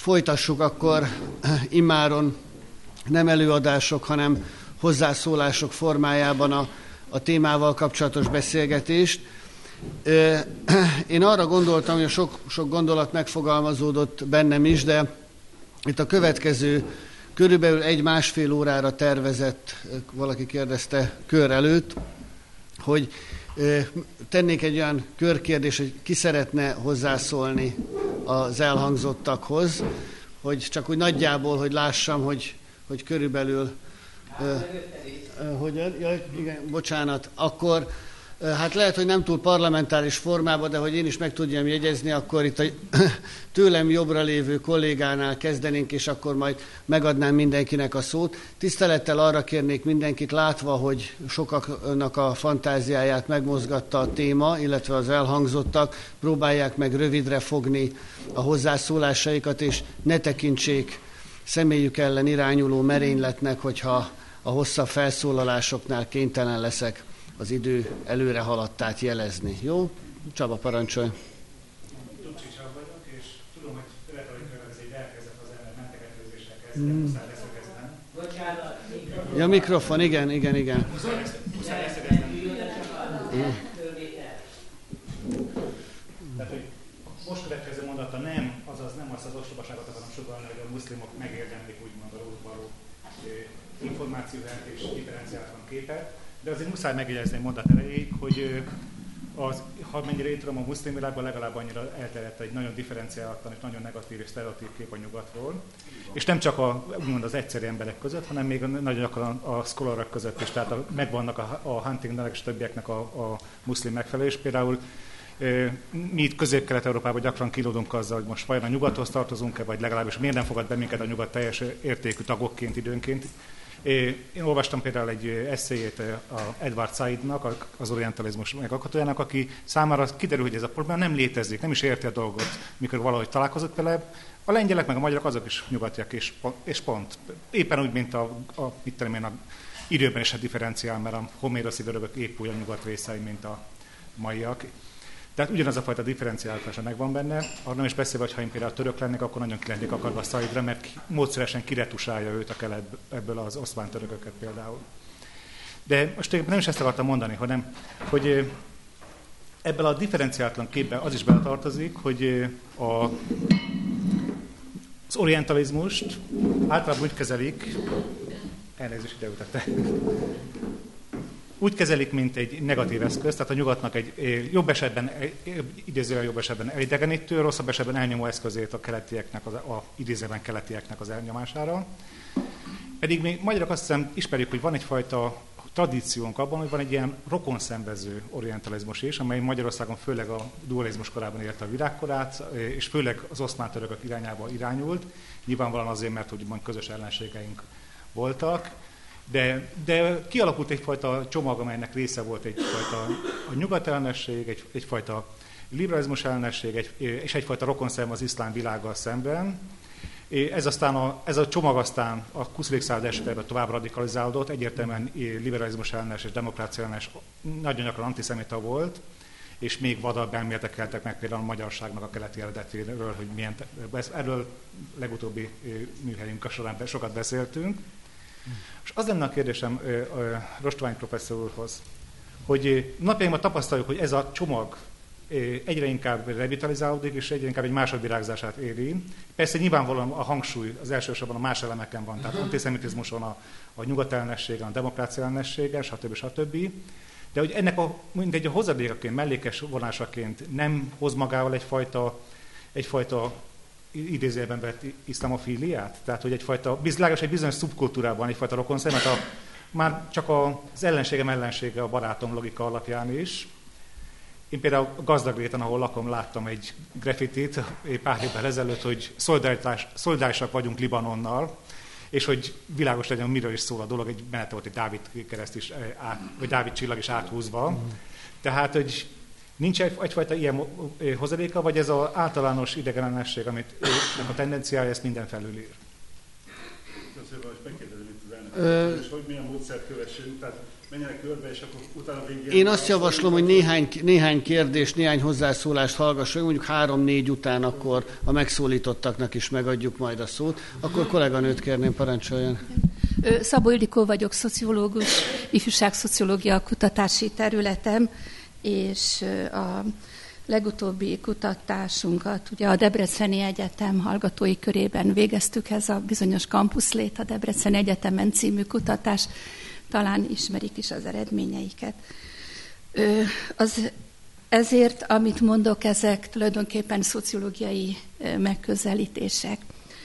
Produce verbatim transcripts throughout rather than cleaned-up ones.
folytassuk akkor immáron nem előadások, hanem hozzászólások formájában a, a témával kapcsolatos beszélgetést. Én arra gondoltam, hogy sok, sok gondolat megfogalmazódott bennem is, de itt a következő körülbelül egy-másfél órára tervezett, valaki kérdezte kör előtt, hogy tennék egy olyan körkérdés, hogy ki szeretne hozzászólni az elhangzottakhoz, hogy csak úgy nagyjából, hogy lássam, hogy, hogy körülbelül... Hogyan? Ja, igen, bocsánat. Akkor hát lehet, hogy nem túl parlamentáris formában, de hogy én is meg tudjam jegyezni, akkor itt a tőlem jobbra lévő kollégánál kezdenénk, és akkor majd megadnám mindenkinek a szót. Tisztelettel arra kérnék mindenkit, látva, hogy sokaknak a fantáziáját megmozgatta a téma, illetve az elhangzottak, próbálják meg rövidre fogni a hozzászólásaikat, és ne tekintsék személyük ellen irányuló merényletnek, hogyha a hosszabb felszólalásoknál kénytelen leszek az idő előre haladtát jelezni. Jó? Csaba, parancsolj! Tucsi Csaba vagyok, és tudom, hogy retorikai ez egy elkezdett az ember mentegetőzéssel kezdeni, mm. muszáj leszögeznem. Bocsánat, mikrofon. Ja, mikrofon, igen, igen, igen. Muszáj, muszáj leszögeznem. Mm. Tehát, hogy most következő mondata nem, azaz nem azt az ostobaságot akarom sugalni, hogy a muszlimok megérdemlik úgymond a róluk való információt és differenciáltan képet, de azért muszáj megjegyezni mondat elejéig, hogy az, ha mennyire én tudom, a muszlim világban legalább annyira elterjedt egy nagyon differenciáltan és nagyon negatív és sztereotíp kép a nyugatról. És nem csak a, úgymond az egyszerű emberek között, hanem még nagyon gyakran a scholarok között is, tehát a, megvannak a, a Huntingtonnak és többieknek a, a muszlim megfelelés. Például mi itt Közép-Kelet-Európában gyakran kilódunk azzal, hogy most vajon a nyugathoz tartozunk-e, vagy legalábbis miért nem fogad be minket a nyugat teljes értékű tagokként időnként. Én olvastam például egy esszéjét a Edward Saidnak, az orientalizmus megalkotójának, aki számára kiderül, hogy ez a probléma nem létezik, nem is érti a dolgot, mikor valahogy találkozott vele. A lengyelek meg a magyarok azok is nyugatiak, és, és pont. Éppen úgy, mint a, a, mit tudom én, a időben is a differenciál, mert a homéroszi görögök épp úgy a nyugat részei, mint a maiak. Tehát ugyanaz a fajta differenciáltása megvan benne, arra nem is beszélve, hogy ha én például török lennék, akkor nagyon ki lennék akadva a Saidra, mert módszeresen kiretusálja őt a kelet, ebből az oszmán törököket például. De most nem is ezt akartam mondani, hanem, hogy ebből a differenciáltlan képben az is beletartozik, hogy a, az orientalizmust általában úgy kezelik, elnézést ideütette, úgy kezelik, mint egy negatív eszköz, tehát a nyugatnak egy jobb esetben, idézően jobb esetben elidegenítő, rosszabb esetben elnyomó eszközét a keletieknek, az, a idézőben keletieknek az elnyomására. Pedig mi magyarok azt hiszem ismerjük, hogy van egyfajta tradíciónk abban, hogy van egy ilyen rokonszenvező orientalizmus is, amely Magyarországon főleg a dualizmus korában élte a virágkorát, és főleg az oszmán törökök irányába irányult. Nyilvánvalóan azért, mert úgymond közös ellenségeink voltak. De, de kialakult egyfajta csomag, amelynek része volt egyfajta a nyugat ellenesség, egy, egyfajta liberalizmus ellenesség, egy, és egyfajta rokonszem az iszlám világgal szemben. Ez, aztán a, ez a csomag aztán a huszadik század első felében tovább radikalizálódott, egyértelműen liberalizmus ellenes és demokrácia ellenes, nagyon gyakran antiszemita volt, és még vadabb elméletek keltek meg például a magyarságnak a keleti eredetéről, hogy milyen, erről legutóbbi műhelyünk során sokat beszéltünk. És az lenne a kérdésem Rostványi professzor úrhoz, hogy napjainkban tapasztaljuk, hogy ez a csomag egyre inkább revitalizálódik, és egyre inkább egy másodvirágzását éri. Persze nyilvánvalóan a hangsúly az elsősorban a más elemeken van, tehát antiszemitizmuson, a, a nyugatellenességen, a demokrácia ellenességen, stb. stb. De hogy ennek a, mindegy a hozadékaként, mellékes vonásaként nem hoz magával egyfajta, egyfajta idézőjelben vett iszlamofíliát? Tehát, hogy egyfajta, bizonyos egy bizonyos szubkultúrában egyfajta rokonszemet, a, már csak az ellenségem ellensége a barátom logika alapján is. Én például Gazdagréten, ahol lakom, láttam egy graffitit pár évvel ezelőtt, hogy szolidárisak vagyunk Libanonnal, és hogy világos legyen, miről is szól a dolog, egy mellette volt egy Dávid kereszt is, át, vagy Dávid csillag is áthúzva. Mm. Tehát, hogy nincs egy, egyfajta ilyen hozadéka, vagy ez az általános idegenellenesség, amit a tendenciája ezt minden felülír? Köszönöm, hogy megkérdezem itt az elnök Ö... És hogy milyen módszert kövessünk, tehát menjenek körbe, és akkor utána végén... Én azt javaslom, hogy néhány, néhány kérdést, néhány hozzászólást hallgassunk, mondjuk három-négy után akkor a megszólítottaknak is megadjuk majd a szót. Akkor kolléganőt kérném, parancsoljon. Szabó Ildikó vagyok, szociológus, ifjúságszociológia kutatási területem, és a legutóbbi kutatásunkat ugye a Debreceni Egyetem hallgatói körében végeztük, ez a bizonyos kampuszlét, a Debreceni Egyetemen című kutatás, talán ismerik is az eredményeiket. Az, ezért, amit mondok, ezek tulajdonképpen szociológiai megközelítések.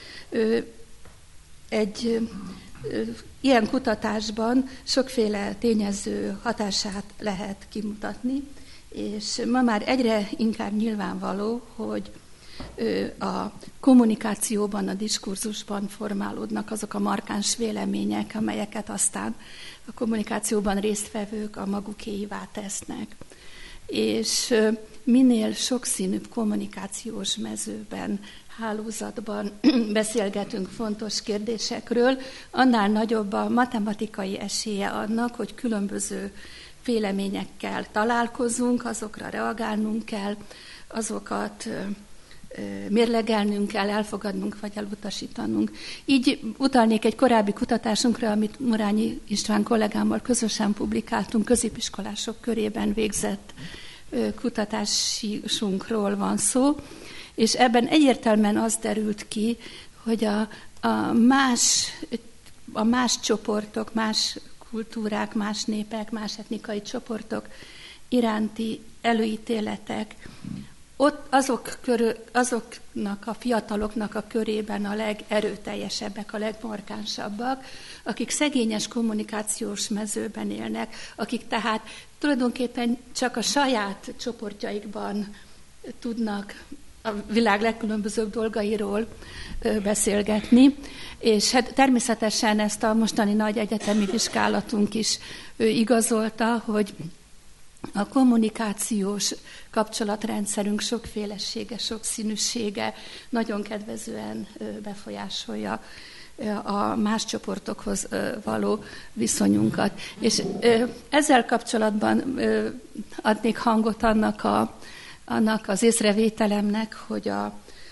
Egy ilyen kutatásban sokféle tényező hatását lehet kimutatni, és ma már egyre inkább nyilvánvaló, hogy a kommunikációban, a diskurzusban formálódnak azok a markáns vélemények, amelyeket aztán a kommunikációban résztvevők a magukéivá tesznek. És minél sokszínűbb kommunikációs mezőben, hálózatban beszélgetünk fontos kérdésekről, annál nagyobb a matematikai esélye annak, hogy különböző véleményekkel találkozunk, azokra reagálnunk kell, azokat mérlegelnünk kell, elfogadnunk vagy elutasítanunk. Így utalnék egy korábbi kutatásunkra, amit Murányi István kollégámmal közösen publikáltunk, középiskolások körében végzett kutatásunkról van szó, és ebben egyértelműen az derült ki, hogy a, a, más, a más csoportok, más kultúrák, más népek, más etnikai csoportok iránti előítéletek, ott azok körül, azoknak a fiataloknak a körében a legerőteljesebbek, a legmarkánsabbak, akik szegényes kommunikációs mezőben élnek, akik tehát tulajdonképpen csak a saját csoportjaikban tudnak a világ legkülönbözőbb dolgairól beszélgetni, és hát természetesen ezt a mostani nagy egyetemi vizsgálatunk is igazolta, hogy a kommunikációs kapcsolatrendszerünk sokfélesége, sokszínűsége nagyon kedvezően befolyásolja a más csoportokhoz való viszonyunkat. És ezzel kapcsolatban adnék hangot annak, a, annak az észrevételemnek, hogy a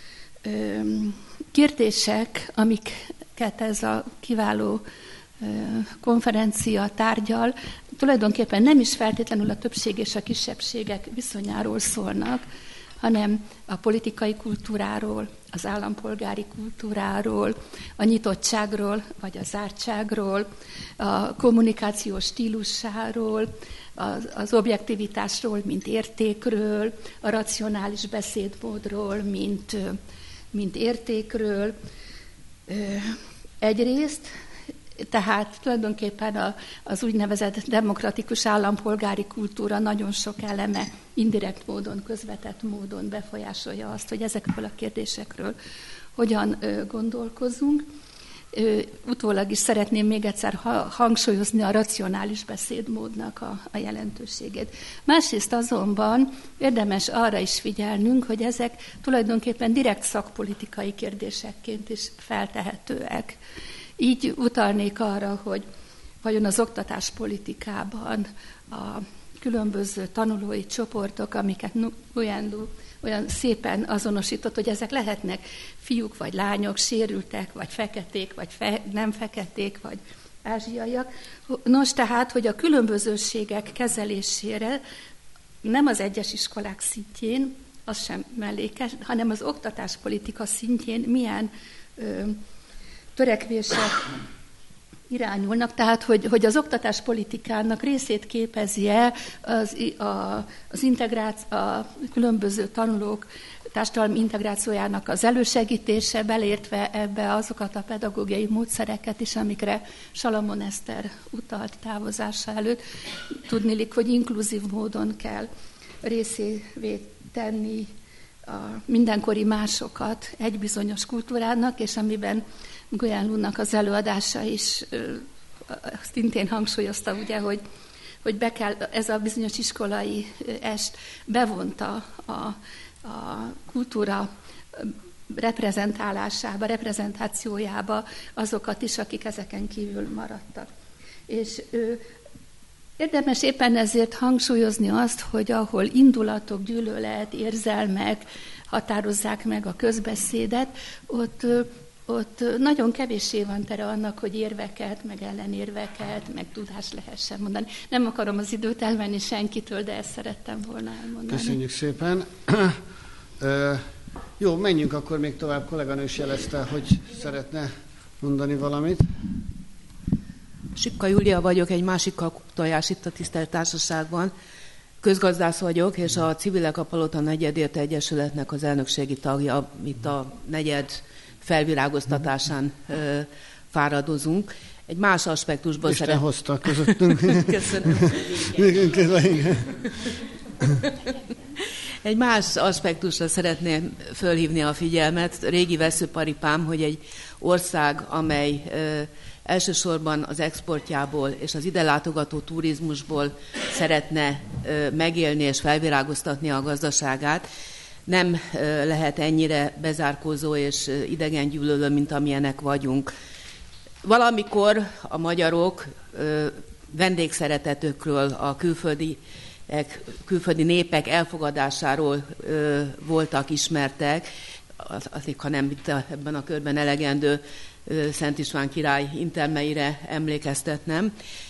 kérdések, amiket ez a kiváló konferencia tárgyal, tulajdonképpen nem is feltétlenül a többség és a kisebbségek viszonyáról szólnak, hanem a politikai kultúráról, az állampolgári kultúráról, a nyitottságról vagy a zártságról, a kommunikációs stílusáról, az, az objektivitásról, mint értékről, a racionális beszédmódról, mint, mint értékről. Egyrészt, tehát tulajdonképpen a, az úgynevezett demokratikus állampolgári kultúra nagyon sok eleme indirekt módon, közvetett módon befolyásolja azt, hogy ezekről a kérdésekről hogyan ö, gondolkozunk. Ö, utólag is szeretném még egyszer ha, hangsúlyozni a racionális beszédmódnak a, a jelentőségét. Másrészt azonban érdemes arra is figyelnünk, hogy ezek tulajdonképpen direkt szakpolitikai kérdésekként is feltehetőek. Így utalnék arra, hogy vajon az oktatáspolitikában a különböző tanulói csoportok, amiket Nguyen olyan szépen azonosított, hogy ezek lehetnek fiúk vagy lányok, sérültek, vagy feketék, vagy fe, nem feketék, vagy ázsiaiak. Nos, tehát, hogy a különbözőségek kezelésére nem az egyes iskolák szintjén, az sem mellékes, hanem az oktatáspolitika szintjén milyen ö, törekvések irányulnak, tehát hogy, hogy az oktatáspolitikának részét képezi-e az, a, az integráció, a különböző tanulók társadalmi integrációjának az elősegítése, belértve ebbe azokat a pedagógiai módszereket is, amikre Salamon Eszter utalt távozása előtt. Tudniillik, hogy inkluzív módon kell részévé tenni a mindenkori másokat egy bizonyos kultúrának, és amiben Nguyen Lunak az előadása is szintén hangsúlyozta, ugye, hogy, hogy be kell, ez a bizonyos iskolai est bevonta a, a kultúra reprezentálásába, reprezentációjába azokat is, akik ezeken kívül maradtak. És ő, érdemes éppen ezért hangsúlyozni azt, hogy ahol indulatok, gyűlölet, érzelmek határozzák meg a közbeszédet, ott, ott nagyon kevéssé van tere annak, hogy érveket, meg ellenérveket, meg tudást lehessen mondani. Nem akarom az időt elvenni senkitől, de ezt szerettem volna elmondani. Köszönjük szépen. Jó, menjünk akkor még tovább. Kolléganő is jelezte, hogy szeretne mondani valamit. Sipka Júlia vagyok, egy másik kakuktojás itt a Tisztelt Társaságban. Közgazdász vagyok, és a Civilek a Palota Negyedért Egyesületnek az elnökségi tagja, itt a negyed felvirágoztatásán ö, fáradozunk. Egy más aspektusból Isten szeret... hozta közöttünk. Köszönöm. Egy más aspektusra szeretném fölhívni a figyelmet. Régi veszőparipám, hogy egy ország, amely ö, elsősorban az exportjából és az ide látogató turizmusból szeretne ö, megélni és felvirágoztatni a gazdaságát, nem ö, lehet ennyire bezárkózó és ö, idegengyűlölő, mint amilyenek vagyunk. Valamikor a magyarok ö, vendégszeretetükről, a külföldi külföldi népek elfogadásáról ö, voltak ismertek, azért, ha nem itt a, ebben a körben elegendő ö, Szent István király intelmeire emlékeztetnem.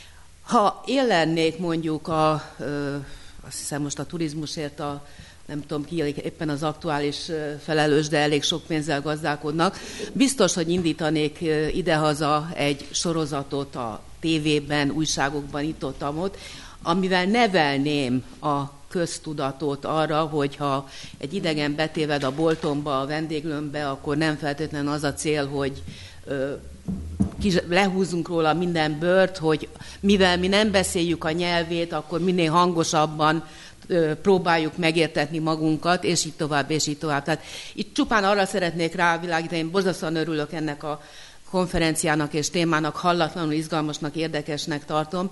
Ha én lennék mondjuk a, ö, azt hiszem most a turizmusért a, nem tudom ki, éppen az aktuális ö, felelős, de elég sok pénzzel gazdálkodnak, biztos, hogy indítanék ö, idehaza egy sorozatot a tévében, újságokban, itt-ott-amott, amivel nevelném a köztudatot arra, hogyha egy idegen betéved a boltomba, a vendéglőmbe, akkor nem feltétlenül az a cél, hogy ö, kis, lehúzzunk róla minden bőrt, hogy mivel mi nem beszéljük a nyelvét, akkor minél hangosabban ö, próbáljuk megértetni magunkat, és így tovább, és így tovább. Tehát itt csupán arra szeretnék rávilágítani, én borzasztóan örülök ennek a konferenciának és témának, hallatlanul izgalmasnak, érdekesnek tartom,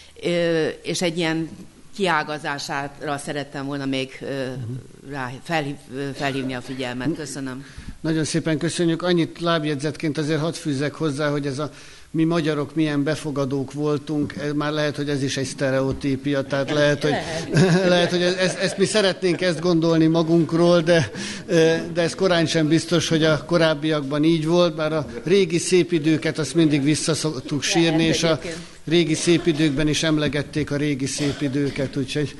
és egy ilyen kiágazására szerettem volna még rá felhív, felhívni a figyelmet. Köszönöm. Nagyon szépen köszönjük. Annyit lábjegyzetként azért hadd fűzzek hozzá, hogy ez a mi magyarok milyen befogadók voltunk, ez már lehet, hogy ez is egy sztereotípia, tehát lehet, hogy, lehet, hogy ez, ezt mi szeretnénk ezt gondolni magunkról, de, de ez korán sem biztos, hogy a korábbiakban így volt, bár a régi szép időket azt mindig visszaszoktuk sírni, és a régi szép időkben is emlegették a régi szép időket, úgyhogy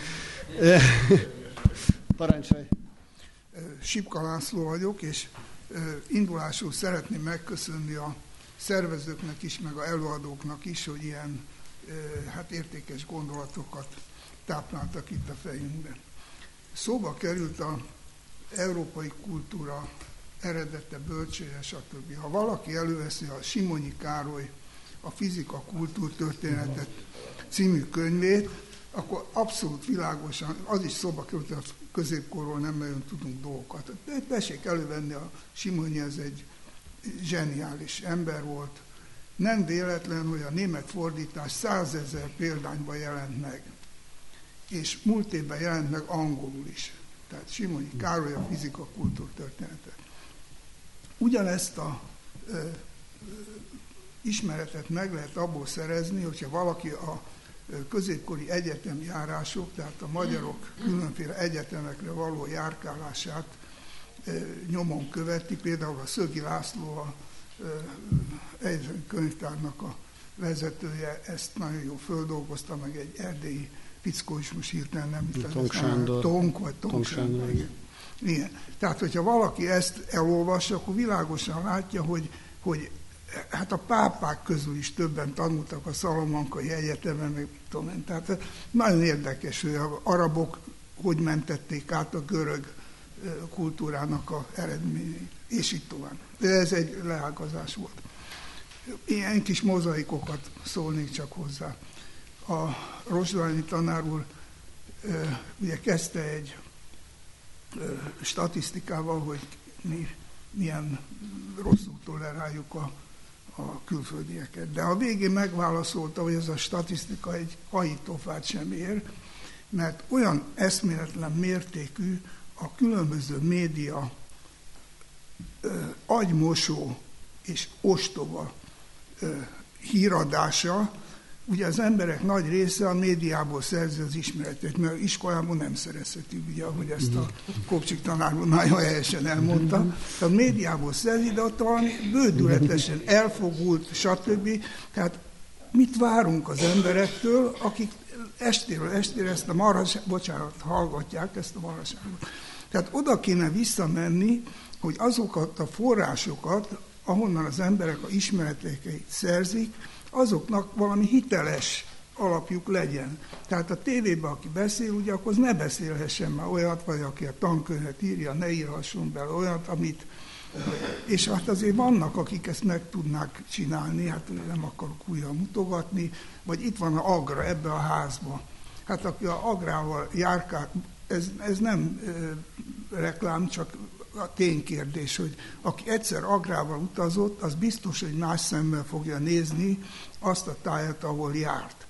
parancsolj! Sipka László vagyok, és indulásul szeretném megköszönni a szervezőknek is, meg a előadóknak is, hogy ilyen hát értékes gondolatokat tápláltak itt a fejünkben. Szóba került az európai kultúra eredete, bölcsője, stb. Ha valaki előveszi a Simonyi Károly a Fizika kultúrtörténetet című könyvét, akkor abszolút világosan, az is szóba került, hogy a középkorról nem nagyon tudunk dolgokat. De tessék elővenni, a Simonyi, ez egy zseniális ember volt. Nem véletlen, hogy a német fordítás százezer példányban jelent meg, és múlt évben jelent meg angolul is. Tehát Simonyi Károly a Fizika kultúrtörténete. Ugyanezt a ö, ö, ismeretet meg lehet abból szerezni, hogyha valaki a középkori egyetemjárások, tehát a magyarok különféle egyetemekre való járkálását nyomon követi, például a Szögi László, a egyetemi könyvtárnak a vezetője, ezt nagyon jól földolgozta, meg egy erdélyi fickó is, most hirtelen nem Tonk Sándor. Tonk, vagy Tonk Sándor. Igen. Igen. Tehát, hogyha valaki ezt elolvassa, akkor világosan látja, hogy, hogy hát a pápák közül is többen tanultak a Szalamankai Egyetemen, meg tudom én. Tehát nagyon érdekes, hogy az arabok hogy mentették át a görög kultúrának a eredményeit, és így tovább. De ez egy leágazás volt. Ilyen kis mozaikokat szólnék csak hozzá. A Rozsdányi tanár úr ugye kezdte egy statisztikával, hogy mi milyen rosszul toleráljuk a, a külföldieket. De a végén megválaszolta, hogy ez a statisztika egy hajtófát sem ér, mert olyan eszméletlen mértékű a különböző média agymosó és ostoba híradása. Ugye az emberek nagy része a médiából szerzi az ismeretet, mert iskolában nem szerezheti, ugye, ahogy ezt a Kopcsik tanár úr nagyon helyesen elmondta. A médiából szerzi, de ott valami bődületesen elfogult, stb. Tehát mit várunk az emberektől, akik estéről estére ezt a marhaság, bocsánat, hallgatják ezt a marhaságot. Tehát oda kéne visszamenni, hogy azokat a forrásokat, ahonnan az emberek a ismereteiket szerzik, azoknak valami hiteles alapjuk legyen. Tehát a tévében, aki beszél, ugye, akkor ne beszélhessen már olyat, vagy aki a tankönyvet írja, ne írhasson bele olyat, amit... És hát azért vannak, akik ezt meg tudnák csinálni, hát nem akarok újra mutogatni, vagy itt van a Agra ebbe a házba. Hát aki a Agrával járkál, ez, ez nem e, reklám, csak a ténykérdés, hogy aki egyszer Agrával utazott, az biztos, hogy más szemmel fogja nézni azt a tájat, ahol járt.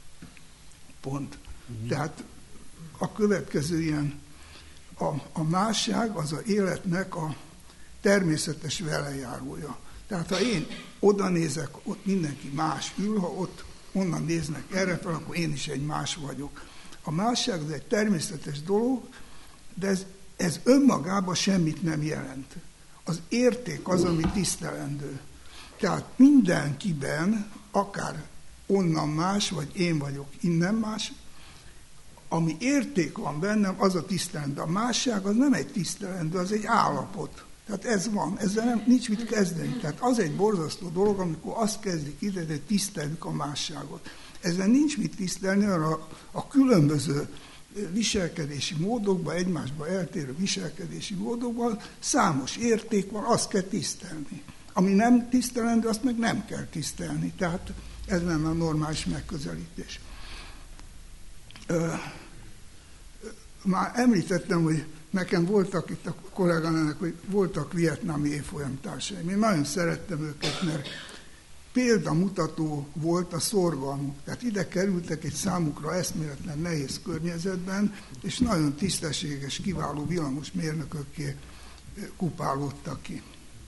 Pont. Mm-hmm. Tehát a következő ilyen, a, a másság az az életnek a természetes velejárója. Tehát ha én oda nézek, ott mindenki más ül, ha ott onnan néznek erre fel, akkor én is egy más vagyok. A másság az egy természetes dolog, de ez, ez önmagában semmit nem jelent. Az érték az, ami tisztelendő. Tehát mindenkiben, akár onnan más, vagy én vagyok innen más, ami érték van bennem, az a tisztelendő. A másság az nem egy tisztelendő, az egy állapot. Tehát ez van, ezzel nem, nincs mit kezdeni. Tehát az egy borzasztó dolog, amikor azt kezdik ide, hogy tiszteljük a másságot. Ezzel nincs mit tisztelni, a, a különböző viselkedési módokban, egymásban eltérő viselkedési módokban számos érték van, azt kell tisztelni. Ami nem tisztelendő, azt meg nem kell tisztelni. Tehát ez nem a normális megközelítés. Már említettem, hogy nekem voltak itt a kollégának, hogy voltak vietnámi évfolyamtársaim. Én nagyon szerettem őket, mert példamutató volt a szorgalmuk. Tehát ide kerültek egy számukra eszméletlen nehéz környezetben, és nagyon tisztességes, kiváló villamosmérnökökké kupálódtak ki.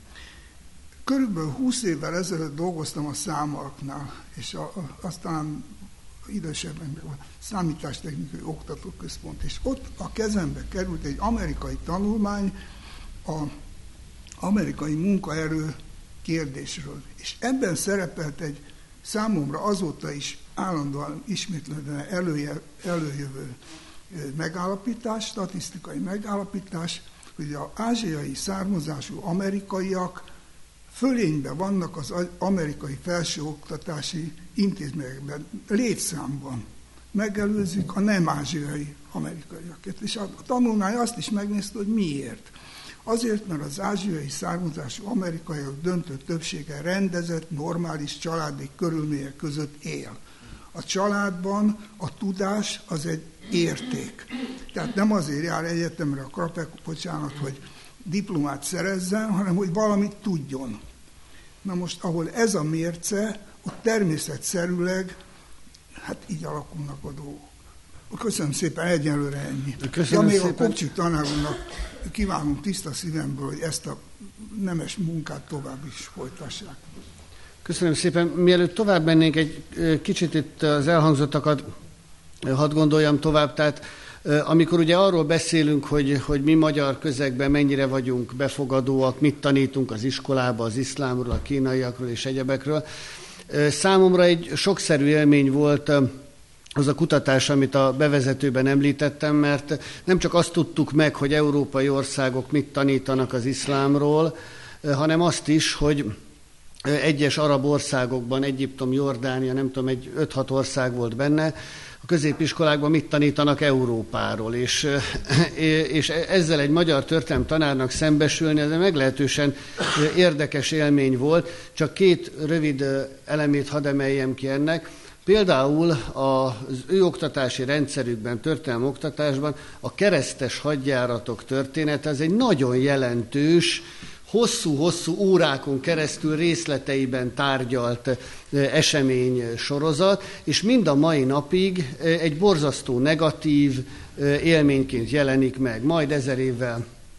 Körülbelül húsz évvel ezelőtt dolgoztam a Számalknál, és a, a, aztán idősebben a Számítástechnikai Oktatóközpont, és ott a kezembe került egy amerikai tanulmány a amerikai munkaerő kérdésről. És ebben szerepelt egy számomra azóta is állandóan ismétlődően elője, előjövő megállapítás, statisztikai megállapítás, hogy az ázsiai származású amerikaiak fölényben vannak az amerikai felsőoktatási intézményekben, létszámban. Megelőzik a nem ázsiai amerikaiakat. És a tanulmány azt is megnézte, hogy miért. Azért, mert az ázsiai származású amerikaiak döntő többsége rendezett, normális családi körülmények között él. A családban a tudás az egy érték. Tehát nem azért jár egyetemre a krapek, bocsánat, hogy diplomát szerezzen, hanem hogy valamit tudjon. Na most, ahol ez a mérce, ott természetszerűleg, hát így alakulnak a dolgok. Köszönöm szépen, egyelőre ennyi. Köszönöm ja, még szépen. a Kopcsik tanárnak kívánom tiszta szívemből, hogy ezt a nemes munkát tovább is folytassák. Köszönöm szépen. Mielőtt tovább mennénk, egy kicsit itt az elhangzottakat hadd gondoljam tovább. Tehát amikor ugye arról beszélünk, hogy, hogy mi magyar közegben mennyire vagyunk befogadóak, mit tanítunk az iskolába, az iszlámról, a kínaiakról és egyebekről, számomra egy sokszerű élmény volt az a kutatás, amit a bevezetőben említettem, mert nem csak azt tudtuk meg, hogy európai országok mit tanítanak az iszlámról, hanem azt is, hogy egyes arab országokban, Egyiptom, Jordánia, nem tudom, egy öt-hat ország volt benne, a középiskolákban mit tanítanak Európáról, és, és ezzel egy magyar történelem tanárnak szembesülni, ez egy meglehetősen érdekes élmény volt. Csak két rövid elemét hadd emeljem ki ennek. Például az ő oktatási rendszerükben, történelmi oktatásban a keresztes hadjáratok története, ez egy nagyon jelentős, hosszú-hosszú órákon keresztül részleteiben tárgyalt esemény sorozat, és mind a mai napig egy borzasztó negatív élményként jelenik meg. Majd ezer évvel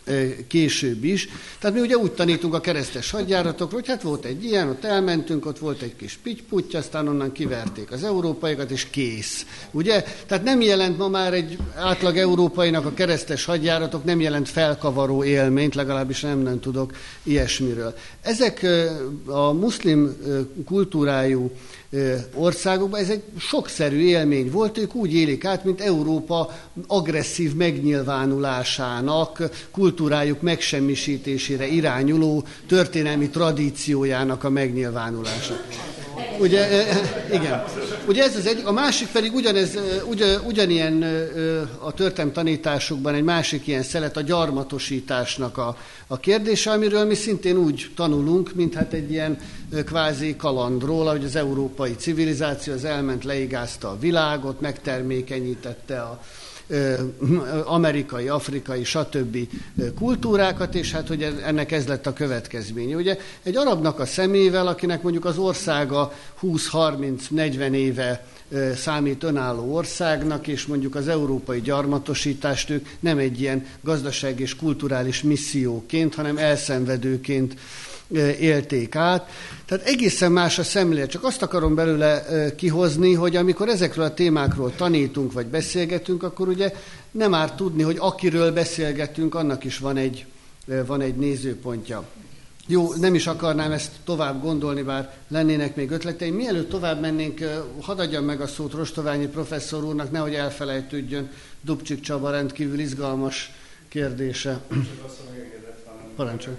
később is. Tehát mi ugye úgy tanítunk a keresztes hadjáratokról, hogy hát volt egy ilyen, ott elmentünk, ott volt egy kis pitty-putty, aztán onnan kiverték az európaiakat, és kész. Ugye? Tehát nem jelent ma már egy átlag európainak a keresztes hadjáratok, nem jelent felkavaró élményt, legalábbis nem, nem tudok ilyesmiről. Ezek a muszlim kultúrájú országokban ez egy sokszerű élmény volt, ők úgy élik át, mint Európa agresszív megnyilvánulásának, kultúrájuk megsemmisítésére irányuló történelmi tradíciójának a megnyilvánulása. Ugye, igen. Ugye ez az egy, a másik pedig ugyanez, ugyan, ugyanilyen a történelmi tanításokban egy másik ilyen szelet a gyarmatosításnak a, a kérdése, amiről mi szintén úgy tanulunk, mint hát egy ilyen kvázi kalandról, ahogy az európai civilizáció az elment, leigázta a világot, megtermékenyítette a amerikai, afrikai, stb. Kultúrákat, és hát hogy ennek ez lett a következménye. Ugye egy arabnak a szemével, akinek mondjuk az országa húsz-harminc-negyven éve számít önálló országnak, és mondjuk az európai gyarmatosítást ők nem egy ilyen gazdaság és kulturális misszióként, hanem elszenvedőként élték át. Tehát egészen más a szemlélet. Csak azt akarom belőle kihozni, hogy amikor ezekről a témákról tanítunk, vagy beszélgetünk, akkor ugye nem árt tudni, hogy akiről beszélgetünk, annak is van egy, van egy nézőpontja. Jó, nem is akarnám ezt tovább gondolni, bár lennének még ötleteim. Mielőtt tovább mennénk, hadd adjam meg a szót Rostoványi professzor úrnak, nehogy elfelejtődjön Dubcsik Csaba rendkívül izgalmas kérdése. Parancsolj.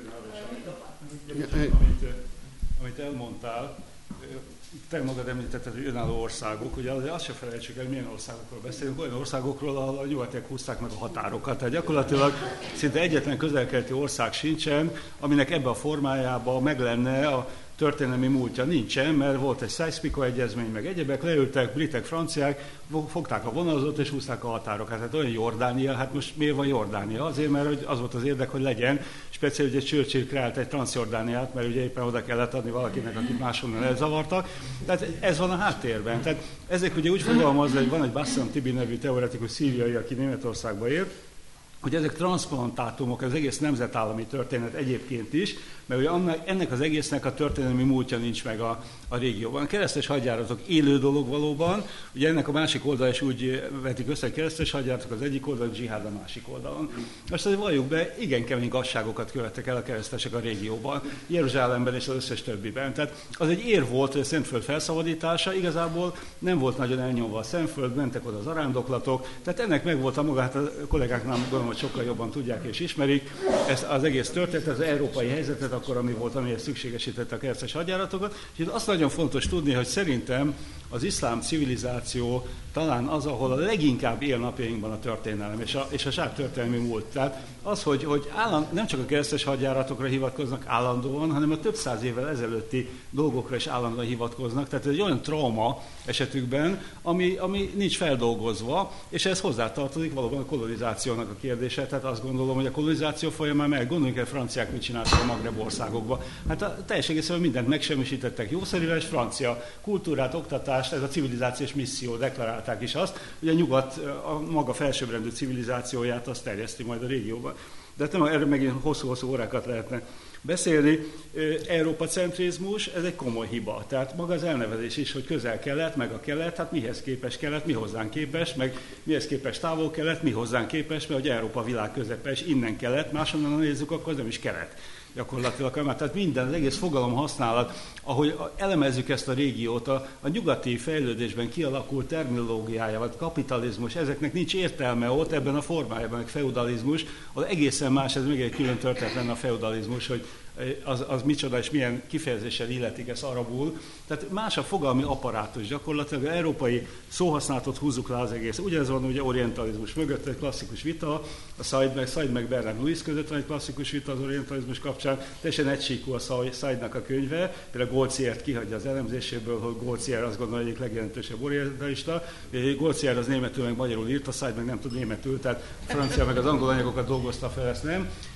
Amit, amit elmondtál, te magad említetted, hogy önálló országok, ugye azért azt se felejtsük el, milyen országokról beszélünk, olyan országokról, ahol a nyugatiak húzták meg a határokat. Tehát gyakorlatilag szinte egyetlen közel-keleti ország sincsen, aminek ebben a formájában meg lenne a történelmi múltja. Nincsen, mert volt egy Sykes-Picot egyezmény, meg egyebek, leültek, britek, franciák, fogták a vonalzót és húzták a határokat. Hát olyan Jordánia, hát most miért van Jordánia? Azért, mert az volt az érdek, hogy legyen. Speciális ugye Churchill kreált egy Transjordániát, mert ugye éppen oda kellett adni valakinek, akit máshonnan elzavartak. Tehát ez van a háttérben. Tehát ezek ugye úgy fogalmazza, hogy van egy Bassam Tibi nevű teoretikus szíriai, aki Németországba élt, hogy ezek transplantátumok, az egész nemzetállami történet egyébként is, mert ugye ennek az egésznek a történelmi múltja nincs meg a, a régióban. A keresztes hadjáratok élő dolog valóban, ugye ennek a másik oldal is úgy vetik össze, a keresztes hadjáratok az egyik oldalon, dzsihád a másik oldalon. Most azért valljuk be, igen kemény gazságokat követtek el a keresztesek a régióban, Jeruzsálemben és az összes többiben. Tehát az egy ér volt, hogy a Szentföld felszabadítása, igazából nem volt nagyon elnyomva a Szentföld, mentek oda az arándoklatok, tehát ennek meg volt a magát, a kollégáknál gondolom, hogy sokkal jobban tudják és ismerik ezt az egész történetet, az európai helyzetet, akkor ami volt, amihez szükségesítette a keresztes hadjáratokat. És azt nagyon fontos tudni, hogy szerintem az iszlám civilizáció talán az, ahol a leginkább él napjainkban a történelem, és a, és a saját történelmi múlt. Tehát az, hogy, hogy álland, nem csak a keresztes hadjáratokra hivatkoznak állandóan, hanem a több száz évvel ezelőtti dolgokra is állandóan hivatkoznak. Tehát ez egy olyan trauma esetükben, ami, ami nincs feldolgozva, és ez hozzátartozik valóban a kolonizációnak a kérdése. Tehát azt gondolom, hogy a kolonizáció folyamán meg gondoljunk el, franciák mit csináltak a Magreb országokba. Hát a teljes egészében mindent megsemmisítettek jószerűen, és francia kultúrát, oktatást, ez a civilizációs misszió, deklarálták is azt, hogy a nyugat a maga felsőbbrendű civilizációját azt terjeszti majd a régióban. De hát nem, erről megint hosszú-hosszú órákat lehetne beszélni. Európa centrizmus, ez egy komoly hiba. Tehát maga az elnevezés is, hogy közel-kelet, meg a kelet, hát mihez képes kelet, mi hozzánk képes, meg mihez képes távol-kelet, mi hozzánk képes, mert hogy Európa világ közepe, és innen kelet, máshonnan nézzük, akkor az nem is kelet. Gyakorlatilag, tehát minden, az egész fogalom használat, ahogy elemezzük ezt a régiót, a, a nyugati fejlődésben kialakult terminológiája, vagy kapitalizmus, ezeknek nincs értelme ott ebben a formájában, meg feudalizmus, az egészen más, ez még egy külön történet lenne a feudalizmus, hogy az, az micsoda és milyen kifejezéssel illetik ezt arabul. Tehát más a fogalmi apparátus gyakorlatilag, az európai szóhasználatot húzzuk le az egész. Ugyanez van ugye orientalizmus mögött, egy klasszikus vita, a Said meg, Said meg Bernard Lewis között van egy klasszikus vita az orientalizmus kapcsán, teljesen egysíkú a Saidnak a könyve, például Goldziert kihagyja az elemzéséből, hogy Goldzier azt gondolja, hogy egyik legjelentősebb orientalista, Goldzier az németül meg magyarul írt, a Said meg nem tud németül, tehát a francia meg az angol anyagokat dolgozta fel, ezt nem.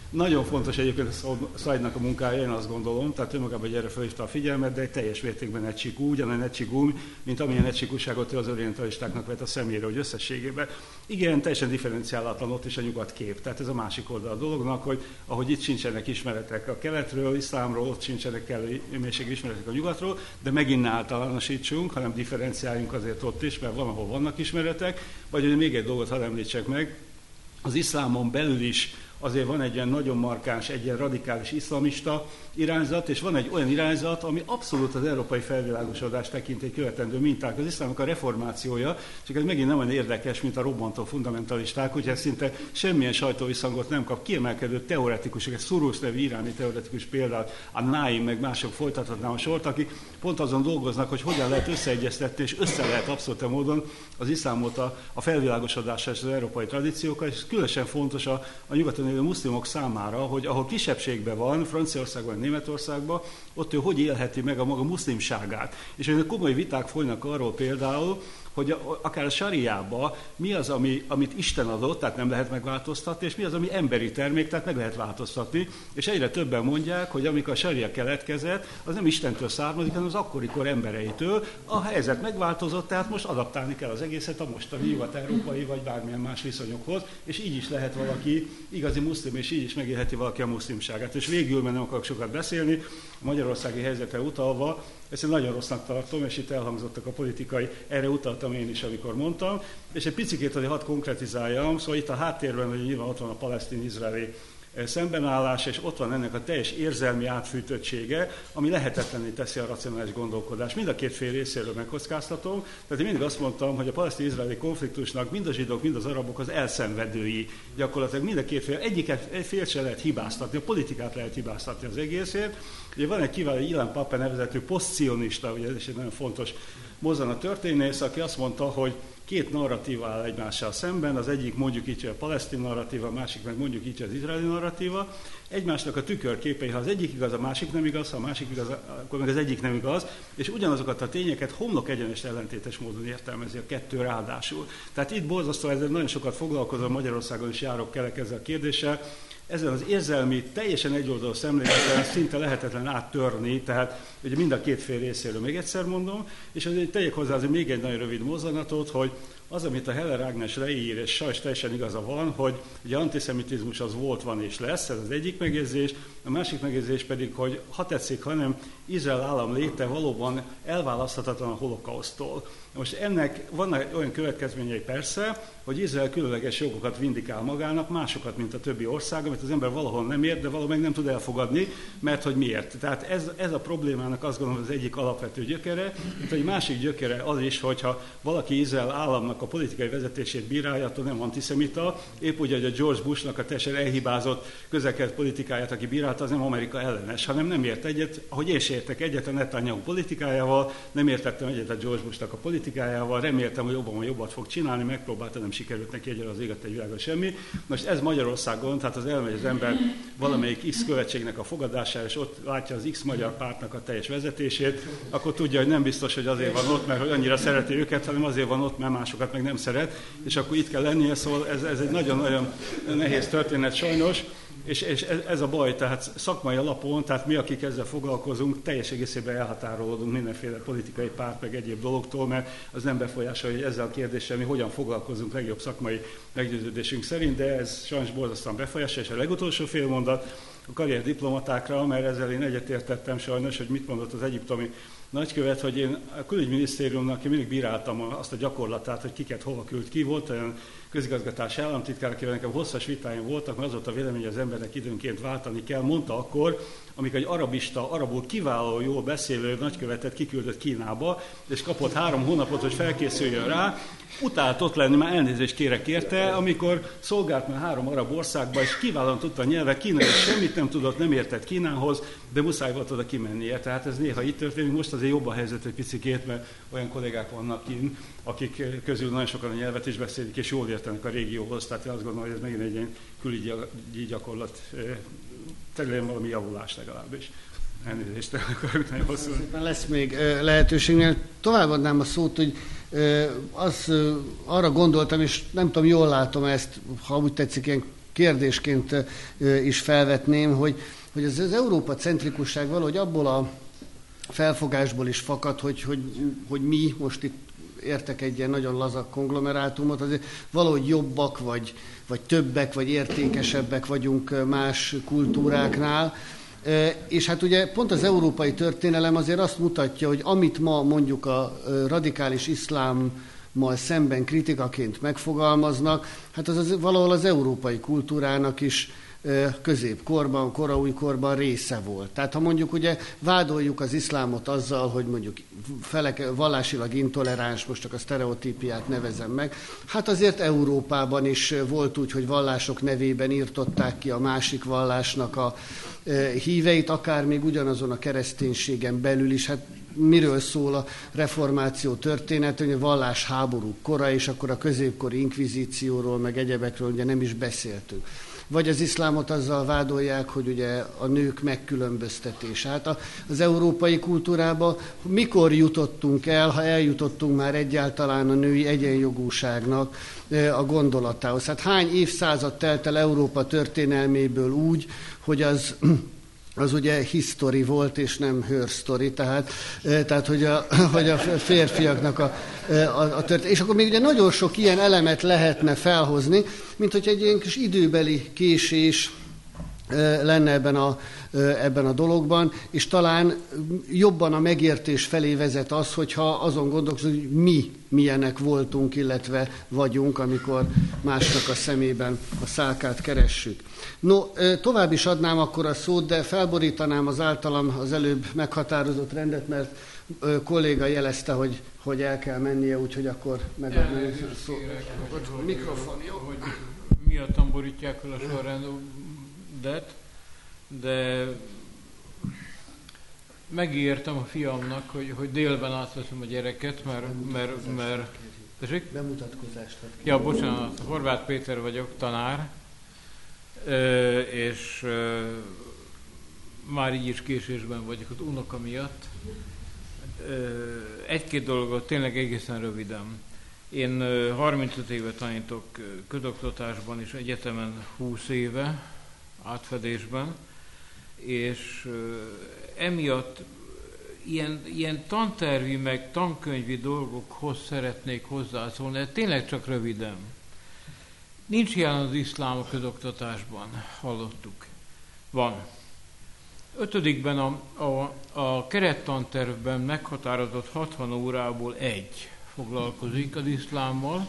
Nagyon fontos egyébként a Saidnak a munkája, én azt gondolom, tehát önmagában, hogy erre felhívta a figyelmet, de egy teljes mértékben egységú, ugyanolyan egységú, mint amilyen egységúságot ő az orientalistáknak vett a szemére, hogy összességében. Igen, teljesen differenciálatlan ott is a nyugat kép. Tehát ez a másik oldal a dolognak, hogy ahogy itt sincsenek ismeretek a keletről, iszlámról, ott sincsenek kellő mélységű ismeretek a nyugatról, de megint ne általánosítsunk, hanem differenciáljunk azért ott is, mert van, ahol vannak ismeretek, vagy hogy még egy dolgot hadd említsek meg, az iszlámon belül is azért van egy ilyen nagyon markáns, egy ilyen radikális iszlamista irányzat, és van egy olyan irányzat, ami abszolút az európai felvilágosodást tekint egy követendő minták. Az iszlámnak a reformációja, csak ez megint nem olyan érdekes, mint a robbantó fundamentalisták, úgyhogy szinte semmilyen sajtóvisszhangot nem kap. Kiemelkedő teoretikusok, egy Szurus nevű iráni teoretikus példát, a Naim, meg mások folytathatnám a sort, akik pont azon dolgoznak, hogy hogyan lehet összeegyeztetni, és össze lehet abszolút módon az iszlámot a, a felvilágosodással és az európai tradíciókkal, és különösen fontos a, a nyugaton élő muszlimok számára, hogy ahol kisebbségben van, Franciaországban, Németországban, ott ő hogy élheti meg a maga muszlimságát. És hogy komoly viták folynak arról például, hogy akár a sariában mi az, ami, amit Isten adott, tehát nem lehet megváltoztatni, és mi az, ami emberi termék, tehát meg lehet változtatni. És egyre többen mondják, hogy amikor a saria keletkezett, az nem Istentől származik, hanem az akkorikor embereitől. A helyzet megváltozott, tehát most adaptálni kell az egészet a mostani nyugat-európai vagy bármilyen más viszonyokhoz, és így is lehet valaki igazi muszlim, és így is megélheti valaki a muszlimságát. És végül, mert nem akarok sokat beszélni, a magyarországi helyzetre utalva, ezt én nagyon rossznak tartom, és itt elhangzottak a politikai, erre utaltam én is, amikor mondtam, és egy picikét azért hadd konkretizáljam, szóval itt a háttérben, hogy nyilván ott van a palesztin-izraeli szembenállás, és ott van ennek a teljes érzelmi átfűtöttsége, ami lehetetlenné teszi a racionális gondolkodást. Mind a két fél részéről megkockáztatom, tehát én mindig azt mondtam, hogy a palesztin-izraeli konfliktusnak mind a zsidók, mind az arabok az elszenvedői. Gyakorlatilag mind a két fél, egyiket egy fél se lehet hibáztatni, a politikát lehet hibáztatni az egészért. Ugye van egy kiváló Ilan Pappe nevezetű posztcionista, ugye ez is egy nagyon fontos mozzanat történész, aki azt mondta, hogy két narratíva áll egymással szemben, az egyik mondjuk így a palesztin narratíva, a másik meg mondjuk így az izraeli narratíva. Egymásnak a tükörképei, ha az egyik igaz, a másik nem igaz, ha a másik igaz, akkor meg az egyik nem igaz, és ugyanazokat a tényeket homlok egyenes ellentétes módon értelmezi a kettő ráadásul. Tehát itt borzasztó, ezzel nagyon sokat foglalkozom, Magyarországon is járok kelek ezzel a kérdéssel, ezen az érzelmi, teljesen egyoldalú szemléletben szinte lehetetlen áttörni, tehát ugye mind a két fél részéről még egyszer mondom, és azért tegyek hozzá azért még egy nagyon rövid mozzanatot, hogy az, amit a Heller Ágnes leír, és sajnos teljesen igaza van, hogy ugye antiszemitizmus az volt, van és lesz, ez az egyik megjegyzés, a másik megjegyzés pedig, hogy ha tetszik, hanem Izrael állam léte valóban elválaszthatatlan a holokausztól. Most ennek vannak olyan következményei persze, hogy Izrael különleges jogokat vindikál magának, másokat, mint a többi ország, amit az ember valahol nem ért, de valahol meg nem tud elfogadni, mert hogy miért. Tehát ez, ez a problémának azt gondolom az egyik alapvető gyökere, mint egy másik gyökere az is, hogyha valaki Izrael államnak a politikai vezetését bírálja, attól nem antiszemita, épp úgy, hogy a George Bushnak a teljesen elhibázott közel-kelet politikáját, aki bírálta, az nem Amerika ellenes, hanem nem ért egyet, ahogy én sem értek egyet a Netanyahu politikájával, nem értettem egyet a George Bushnak a politikájával, reméltem, hogy Obama jobbat fog csinálni, megpróbálta, nem sikerült neki egyre az éget egy világon semmi. Most ez Magyarországon, tehát az elmegy az ember valamelyik X követségnek a fogadására, és ott látja az X magyar pártnak a teljes vezetését, akkor tudja, hogy nem biztos, hogy azért van ott, mert hogy annyira szereti őket, hanem azért van ott, mert másokat meg nem szeret, és akkor itt kell lennie, szóval ez, ez egy nagyon-nagyon nehéz történet sajnos, és, és ez a baj, tehát szakmai alapon, tehát mi, akik ezzel foglalkozunk, teljes egészében elhatárolódunk mindenféle politikai párt, meg egyéb dologtól, mert az nem befolyásolja, hogy ezzel a kérdéssel mi hogyan foglalkozunk legjobb szakmai meggyőződésünk szerint, de ez sajnos borzasztóan befolyásolja, és a legutolsó félmondat a karrierdiplomatákra, mert ezzel én egyetértettem sajnos, hogy mit mondott az egyiptomi nagykövet, hogy én a külügyminisztériumnak mindig bíráltam azt a gyakorlatát, hogy kiket hova küld ki. Volt olyan közigazgatási államtitkár, akivel nekem hosszas vitáim voltak, mert az volt a vélemény, hogy az embernek időnként váltani kell. Mondta akkor, amikor egy arabista, arabul kiváló, jól beszélő nagykövetet kiküldött Kínába, és kapott három hónapot, hogy felkészüljön rá, utált ott lenni, már elnézést kérek érte, amikor szolgált már három arab országba, és kiválóan tudta a nyelvet, Kína és semmit nem tudott, nem értett Kínához, de muszáj volt oda kimennie. Tehát ez néha itt történik, most azért jobb a helyzet egy picikét, mert olyan kollégák vannak kint, akik közül nagyon sokan a nyelvet is beszélik, és jól értenek a régióhoz, tehát én azt gondolom, hogy ez megint egy ilyen külügyi gyakorlat területén valami javulás legalábbis. Elnézést, akarjuk nagyon hosszú. Lesz még lehetőségnél. Továbbadnám a szót, hogy az, arra gondoltam, és nem tudom, jól látom ezt, ha úgy tetszik, ilyen kérdésként is felvetném, hogy, hogy ez az Európa centrikusság valahogy abból a felfogásból is fakad, hogy, hogy, hogy mi most itt értek egy ilyen nagyon laza konglomerátumot, azért valahogy jobbak, vagy, vagy többek, vagy értékesebbek vagyunk más kultúráknál. És hát ugye pont az európai történelem azért azt mutatja, hogy amit ma mondjuk a radikális iszlámmal szemben kritikaként megfogalmaznak, hát az, az valahol az európai kultúrának is középkorban, koraújkorban része volt. Tehát ha mondjuk ugye vádoljuk az iszlámot azzal, hogy mondjuk feleke, vallásilag intoleráns, most csak a sztereotípiát nevezem meg, hát azért Európában is volt úgy, hogy vallások nevében írtották ki a másik vallásnak a híveit, akár még ugyanazon a kereszténységen belül is. Hát miről szól a reformáció történet, hogy a vallásháborúk kora, és akkor a középkori inkvizícióról, meg egyebekről ugye nem is beszéltünk. Vagy az iszlámot azzal vádolják, hogy ugye a nők megkülönböztetés. Hát az európai kultúrába mikor jutottunk el, ha eljutottunk már egyáltalán a női egyenjogúságnak a gondolatához. Hát hány évszázad telt el Európa történelméből úgy, hogy az... az ugye history volt, és nem her story, tehát, tehát hogy, a, hogy a férfiaknak a, a, a történet. És akkor még ugye nagyon sok ilyen elemet lehetne felhozni, mint hogy egy ilyen kis időbeli késés lenne ebben a, ebben a dologban, és talán jobban a megértés felé vezet az, hogyha azon gondolkozunk, hogy mi milyenek voltunk, illetve vagyunk, amikor másnak a szemében a szálkát keressük. No, tovább is adnám akkor a szót, de felborítanám az általam az előbb meghatározott rendet, mert kolléga jelezte, hogy, hogy el kell mennie, úgyhogy akkor megadnám a szót. Mikrofon, jó? Hogy miattam borítják fel a sorrendet, de megígértem a fiamnak, hogy, hogy délben átveszem a gyereket, mert... mert, mert bemutatkozást. Ja, bocsánat, Horváth Péter vagyok, tanár, és már így is késésben vagyok az unoka miatt. Egy-két dolgot tényleg egészen röviden. Én harmincöt éve tanítok közoktatásban és egyetemen húsz éve átfedésben, és emiatt ilyen, ilyen tantervi meg tankönyvi dolgokhoz szeretnék hozzászólni, de tényleg csak röviden. Nincs jelen az iszlám a közoktatásban, hallottuk. Van. Ötödikben a, a, a kerettantervben meghatározott hatvan órából egy foglalkozik az iszlámmal.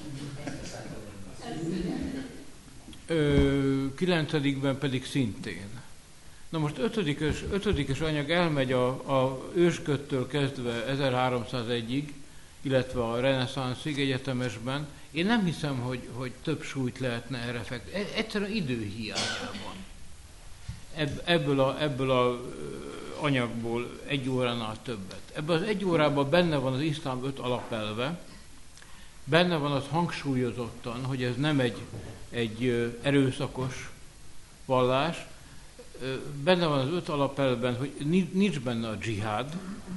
Ö, kilencedikben pedig szintén. Na most ötödikes, ötödikes anyag elmegy a, a ősködtől kezdve ezerháromszázegyig, illetve a reneszánszig egyetemesben. Én nem hiszem, hogy, hogy több súlyt lehetne erre fektetni. Egyszerűen időhiányában. Ebb, ebből, a, ebből a anyagból egy óránál többet. Ebben az egy órában benne van az iszlám öt alapelve, benne van az hangsúlyozottan, hogy ez nem egy, egy erőszakos vallás, benne van az öt alapelvben, hogy nincs benne a dzsihád,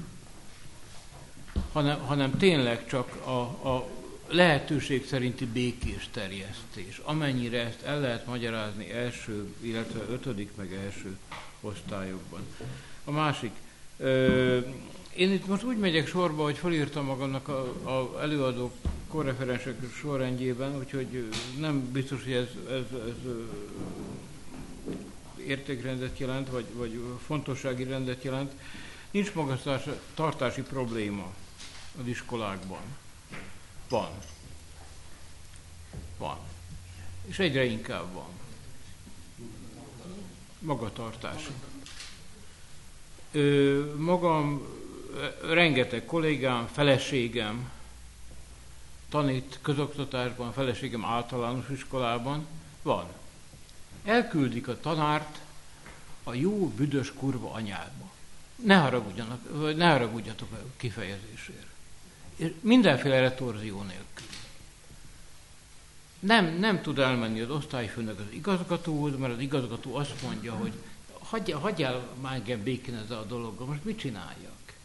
hanem, hanem tényleg csak a, a lehetőség szerinti békés terjesztés. Amennyire ezt el lehet magyarázni első, illetve ötödik meg első osztályokban. A másik. Ö, én itt most úgy megyek sorba, hogy felírtam magamnak az előadók korreferensek sorrendjében, úgyhogy nem biztos, hogy ez, ez, ez értékrendet jelent, vagy, vagy fontossági rendet jelent. Nincs magatartási probléma az iskolákban. Van. Van. És egyre inkább van. Magatartási. Ö, magam, rengeteg kollégám, feleségem tanít közoktatásban, feleségem általános iskolában. Van. Elküldik a tanárt a jó büdös kurva anyába. Ne haragudjanak, vagy ne haragudjatok a kifejezésért. És mindenféle retorzió nélkül. Nem, nem tud elmenni az osztályfőnök az igazgatóhoz, mert az igazgató azt mondja, hogy hagyjál, hagyjál már engem békén ezzel a dologgal, most mit csináljak?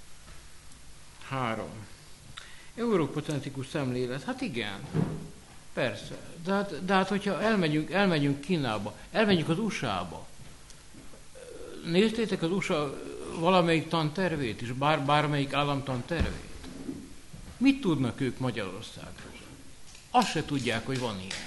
Három. Európacentrikus szemlélet. Hát igen. Persze. De hát, de hát hogyha elmegyünk, elmegyünk Kínába, elmegyünk az u es á-ba, néztétek az u es á valamelyik tantervét is, bár, bármelyik állam tantervét? Mit tudnak ők Magyarországról? Azt se tudják, hogy van ilyen.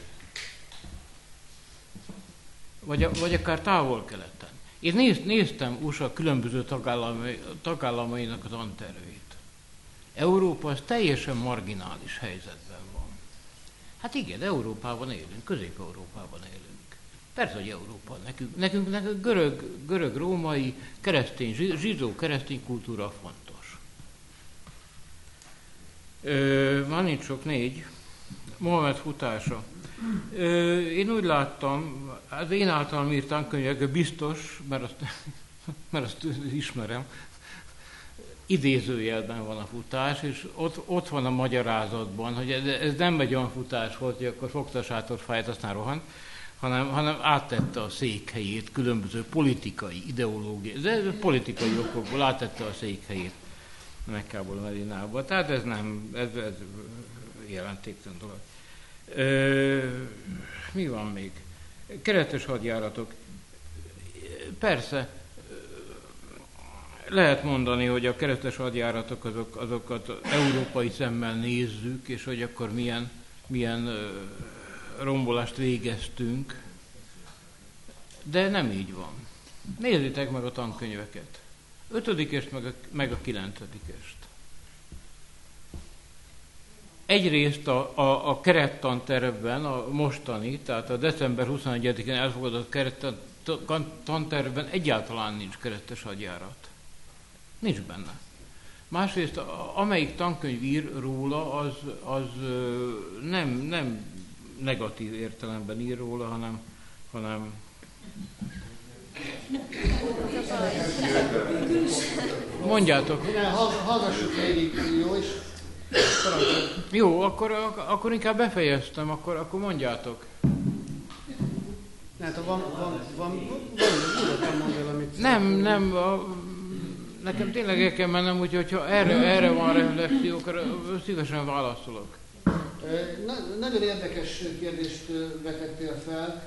Vagy, vagy akár távol-keleten. Én néz, néztem u es á különböző tagállamai, tagállamainak a tantervét. Európa az teljesen marginális helyzetben van. Hát igen, Európában élünk, Közép-Európában élünk. Persze, hogy Európa. Nekünk, nekünk, nekünk görög, görög, római, keresztény, zsidó keresztény kultúra fontos. Ö, van itt sok négy. Mohamed futása. Ö, én úgy láttam, az én általam írt tankönyvek biztos, mert azt, mert azt ismerem, idézőjelben van a futás, és ott, ott van a magyarázatban, hogy ez, ez nem egy olyan futás volt, hogy akkor fogta a sátorfáját, aztán rohant, hanem, hanem áttette a székhelyét különböző politikai, ideológiai, de politikai okokból áttette a székhelyét Mekkából Medinába. Tehát ez nem, ez, ez jelentéktelen dolog. Ö, mi van még? Keretes hadjáratok. Persze, lehet mondani, hogy a keretes hadjáratok azok, azokat európai szemmel nézzük, és hogy akkor milyen, milyen ö, rombolást végeztünk, de nem így van. Nézzétek meg a tankönyveket. Ötödikest, meg a, meg a kilencedikest. Egyrészt a, a, a kerettantervben, a mostani, tehát a december huszonegyedikén elfogadott kerettantervben egyáltalán nincs keretes hadjárat. Nincs benne. Másrészt, amelyik tankönyv ír róla, az, az nem, nem negatív értelemben ír róla, hanem, hanem mondjátok. Hallgassuk végig, jó is. Jó, akkor, akkor inkább befejeztem, akkor, akkor mondjátok. Hát, van, van, van, van, van valamit. Nem, nem, a, nekem tényleg el kell mennem, úgyhogy ha erre, erre van reflexió, akkor szívesen válaszolok. Na, nagyon érdekes kérdést vetettél fel.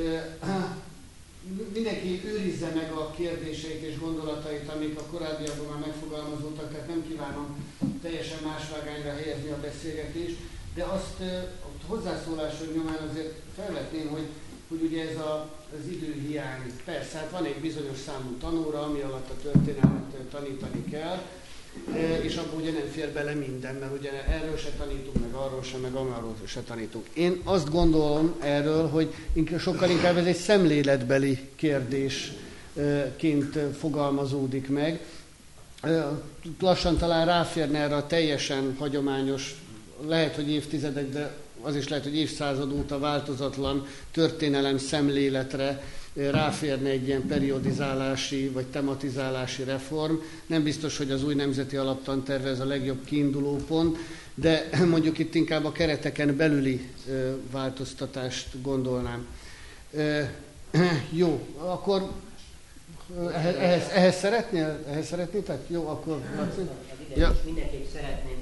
Mindenki őrizze meg a kérdéseit és gondolatait, amik a korábbiakban már megfogalmazódtak, tehát nem kívánom teljesen más vágányra helyezni a beszélgetést, de azt a hozzászólások nyomán azért felvetném, hogy, hogy ugye ez a, az időhiány, persze, hát van egy bizonyos számú tanóra, ami alatt a történelmet tanítani kell, és abban ugye nem fér bele minden, mert ugye erről se tanítunk, meg arról se, meg arról se tanítunk. Én azt gondolom erről, hogy sokkal inkább ez egy szemléletbeli kérdésként fogalmazódik meg. Lassan talán ráférne erre a teljesen hagyományos, lehet, hogy évtizedek, de az is lehet, hogy évszázad óta változatlan történelem szemléletre ráférne egy ilyen periodizálási vagy tematizálási reform. Nem biztos, hogy az új nemzeti alaptanterve ez a legjobb kiinduló pont, de mondjuk itt inkább a kereteken belüli változtatást gondolnám. Jó, akkor ehhez, ehhez szeretnél? Ehhez szeretnétek? Jó, akkor Laci. Ja. Mindenképp szeretném.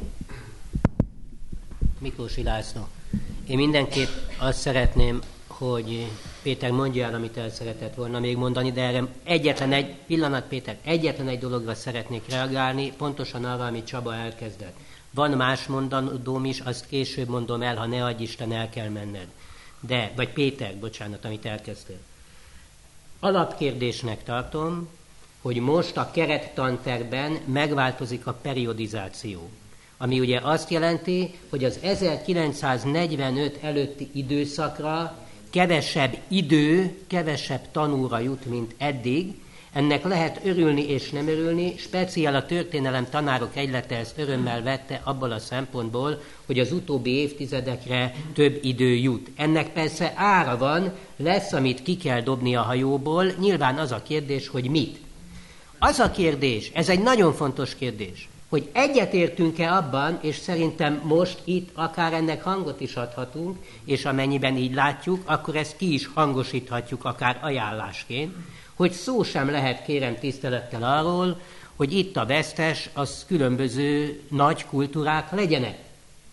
Miklósi László. Én mindenképp azt szeretném, hogy Péter mondja el, amit el szeretett volna még mondani, de erre egyetlen egy, pillanat Péter, egyetlen egy dologra szeretnék reagálni, pontosan arra, amit Csaba elkezdett. Van más mondanóm is, azt később mondom el, ha ne adj Isten, el kell menned. De, vagy Péter, bocsánat, amit elkezdtél. Alapkérdésnek tartom, hogy most a kerettantervben megváltozik a periodizáció. Ami ugye azt jelenti, hogy az ezerkilencszáznegyvenöt előtti időszakra kevesebb idő, kevesebb tanúra jut, mint eddig. Ennek lehet örülni és nem örülni, speciál a történelem tanárok egylete ezt örömmel vette abból a szempontból, hogy az utóbbi évtizedekre több idő jut. Ennek persze ára van, lesz, amit ki kell dobni a hajóból, nyilván az a kérdés, hogy mit. Az a kérdés, ez egy nagyon fontos kérdés, hogy egyetértünk-e abban, és szerintem most itt akár ennek hangot is adhatunk, és amennyiben így látjuk, akkor ezt ki is hangosíthatjuk akár ajánlásként, hogy szó sem lehet, kérem tisztelettel arról, hogy itt a vesztes, az különböző nagy kultúrák legyenek.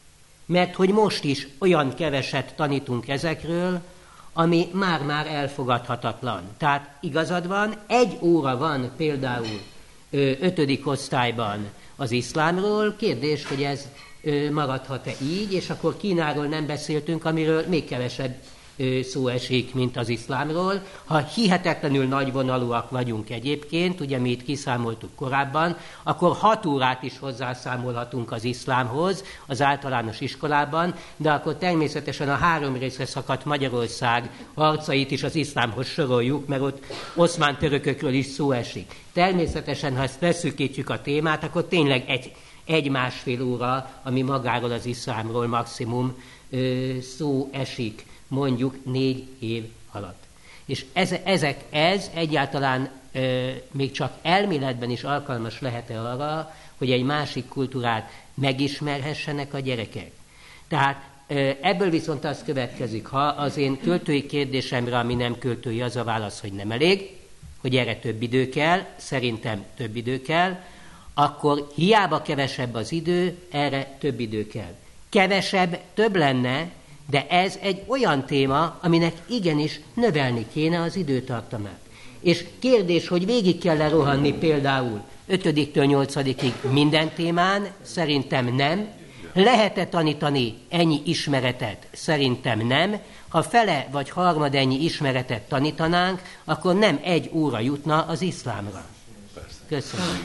Mert hogy most is olyan keveset tanítunk ezekről, ami már-már elfogadhatatlan. Tehát igazad van, egy óra van például ötödik osztályban az iszlámról, kérdés, hogy ez maradhat-e így, és akkor Kínáról nem beszéltünk, amiről még kevesebb szó esik, mint az iszlámról. Ha hihetetlenül nagyvonalúak vagyunk egyébként, ugye mi itt kiszámoltuk korábban, akkor hat órát is hozzászámolhatunk az iszlámhoz az általános iskolában, de akkor természetesen a három részre szakadt Magyarország harcait is az iszlámhoz soroljuk, mert ott oszmán törökökről is szó esik. Természetesen, ha ezt leszűkítjük a témát, akkor tényleg egy, egy-másfél óra, ami magáról az iszlámról maximum ö, szó esik, mondjuk négy év alatt. És ez, ezek, ez egyáltalán ö, még csak elméletben is alkalmas lehet-e arra, hogy egy másik kultúrát megismerhessenek a gyerekek. Tehát ö, ebből viszont az következik, ha az én költői kérdésemre, ami nem költői, az a válasz, hogy nem elég, hogy erre több idő kell, szerintem több idő kell, akkor hiába kevesebb az idő, erre több idő kell. Kevesebb több lenne, de ez egy olyan téma, aminek igenis növelni kéne az időtartamát. És kérdés, hogy végig kell-e rohanni például ötödiktől nyolcadikig minden témán, szerintem nem. Lehet-e tanítani ennyi ismeretet? Szerintem nem. Ha fele vagy harmad ennyi ismeretet tanítanánk, akkor nem egy óra jutna az iszlámra. Köszönöm.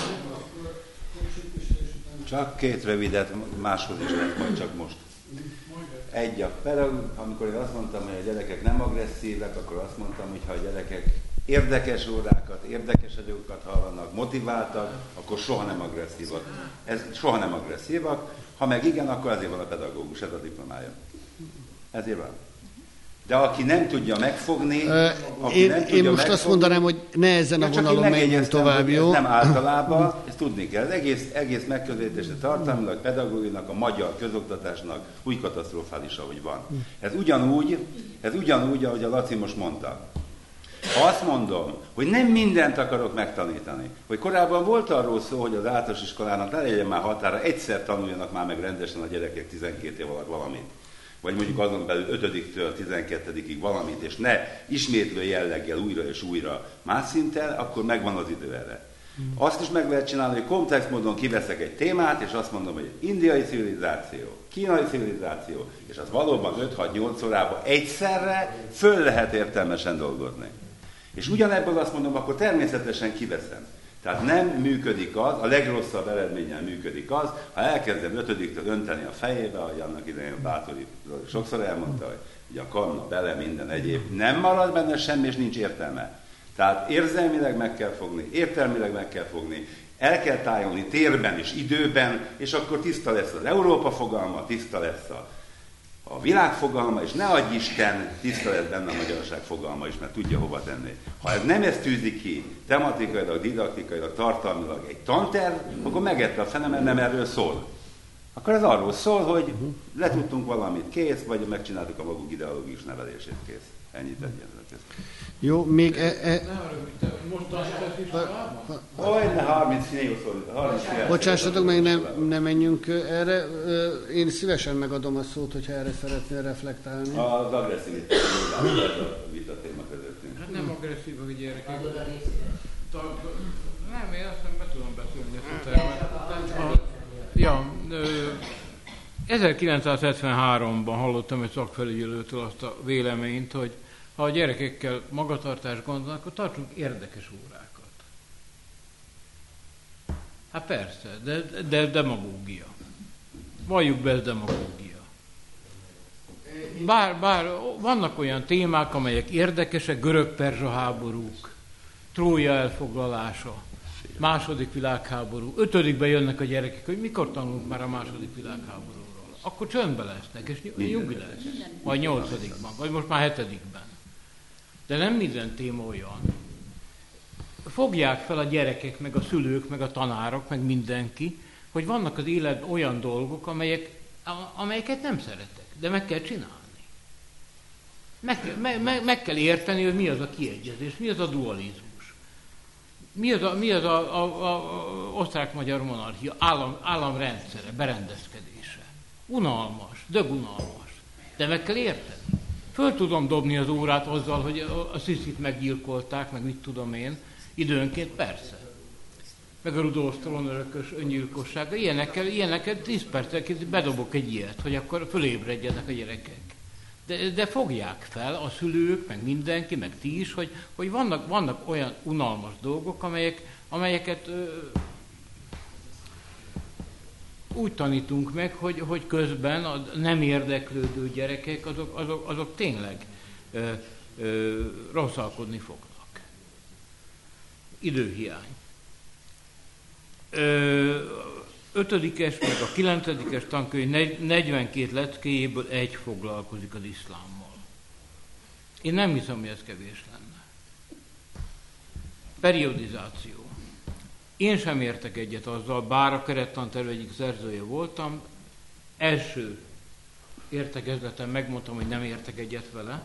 Csak két rövidet, máshoz is lett majd csak most. Egy a pedagógus, amikor én azt mondtam, hogy a gyerekek nem agresszívek, akkor azt mondtam, hogy ha a gyerekek érdekes órákat, érdekes anyagokat hallanak, motiváltak, akkor soha nem agresszívak. Ez soha nem agresszívak. Ha meg igen, akkor ezért van a pedagógus, ez a diplomája. Ezért van. De aki nem tudja megfogni, uh, aki én, nem tudja én most megfogni, azt mondanám, hogy ne ezen a vonalon menjünk tovább, jó? Nem általában, ezt tudni kell. Az egész, egész megközelítésre tartalmilag, pedagógiainak, a magyar közoktatásnak úgy katasztrofális, ahogy van. Ez ugyanúgy, ez ugyanúgy, ahogy a Laci most mondta. Ha azt mondom, hogy nem mindent akarok megtanítani, hogy korábban volt arról szó, hogy az általános iskolának ne legyen már határa, egyszer tanuljanak már meg rendesen a gyerekek tizenkét év alatt valamit. Vagy mondjuk azon belül ötödiktől tizenkettedikig valamit, és ne ismétlő jelleggel újra és újra más szinten, akkor megvan az idő erre. Azt is meg lehet csinálni, hogy komplex módon kiveszek egy témát, és azt mondom, hogy indiai civilizáció, kínai civilizáció, és az valóban öt-hat-nyolc órában egyszerre föl lehet értelmesen dolgozni. És ugyanebből azt mondom, akkor természetesen kiveszem. Tehát nem működik az, a legrosszabb eredménnyel működik az, ha elkezdem ötödiktől önteni a fejébe, ahogy annak idején Bátori sokszor elmondta, hogy ugye a kamna bele minden egyéb, nem marad benne semmi, és nincs értelme. Tehát érzelmileg meg kell fogni, értelmileg meg kell fogni, el kell tájolni térben és időben, és akkor tiszta lesz az Európa fogalma, tiszta lesz a, a világ fogalma, és ne adj Isten, tiszta lesz benne a magyarság fogalma is, mert tudja hova tenni. Ha ez nem ezt tűzi ki, tematikailag, didaktikailag, tartalmilag egy tanterv, akkor megette a fene, mert nem erről szól. Akkor ez arról szól, hogy letudtunk valamit, kész, vagy megcsináltuk a maguk ideológikus nevelését, kész. Ennyit egyetlen. Jó, még... E, e... Hogyne, harmincnyolc harmincnyolc Bocsássatok meg, nem, nem menjünk erre. Én szívesen megadom a szót, hogyha erre szeretnél reflektálni. Az agresszivitás, a vita téma közöttünk. Hát nem agresszívak a gyerekek. Nem, én azt nem be tudom beszélni ezt a termet. Ja, ezerkilencszázhetvenháromban hallottam egy szakfelügyelőtől azt a véleményt, hogy ha a gyerekekkel magatartást gondolnak, akkor tartsunk érdekes órákat. Hát persze, de, de demagógia. Valljuk be, ez demagógia. Bár, bár vannak olyan témák, amelyek érdekesek, görög-perzsa háborúk, Trója elfoglalása, második világháború, ötödikben jönnek a gyerekek, hogy mikor tanulunk már a második világháborúról. Akkor csöndbe lesznek, és nyugi lesz. Vagy nyolcadikban, vagy most már hetedikben. De nem minden téma olyan. Fogják fel a gyerekek, meg a szülők, meg a tanárok, meg mindenki, hogy vannak az életben olyan dolgok, amelyek, amelyeket nem szeretek, de meg kell csinálni. Meg, meg, meg kell érteni, hogy mi az a kiegyezés, mi az a dualizmus. Mi az a, mi az a, a, a, a osztrák-magyar monarchia állam, államrendszere, berendezkedése. Unalmas, dögunalmas. De meg kell érteni. Föl tudom dobni az órát azzal, hogy a Sziszit meggyilkolták, meg mit tudom én, időnként persze. Meg a Rudolf Tron örökös öngyilkossága, ilyenekkel, ilyenekkel tíz percet bedobok egy ilyet, hogy akkor fölébredjenek a gyerekek. De, de fogják fel a szülők, meg mindenki, meg ti is, hogy, hogy vannak, vannak olyan unalmas dolgok, amelyek, amelyeket ö, úgy tanítunk meg, hogy, hogy közben a nem érdeklődő gyerekek azok, azok, azok tényleg ö, ö, rosszalkodni fognak. Időhiány. Ö, ötödikes, meg a kilencedikes tankönyv negyvenkét leckéjéből egy foglalkozik az iszlámmal. Én nem hiszem, hogy ez kevés lenne. Periodizáció. Én sem értek egyet azzal, bár a kerettanterv egyik szerzője voltam, első értekezleten megmondtam, hogy nem értek egyet vele,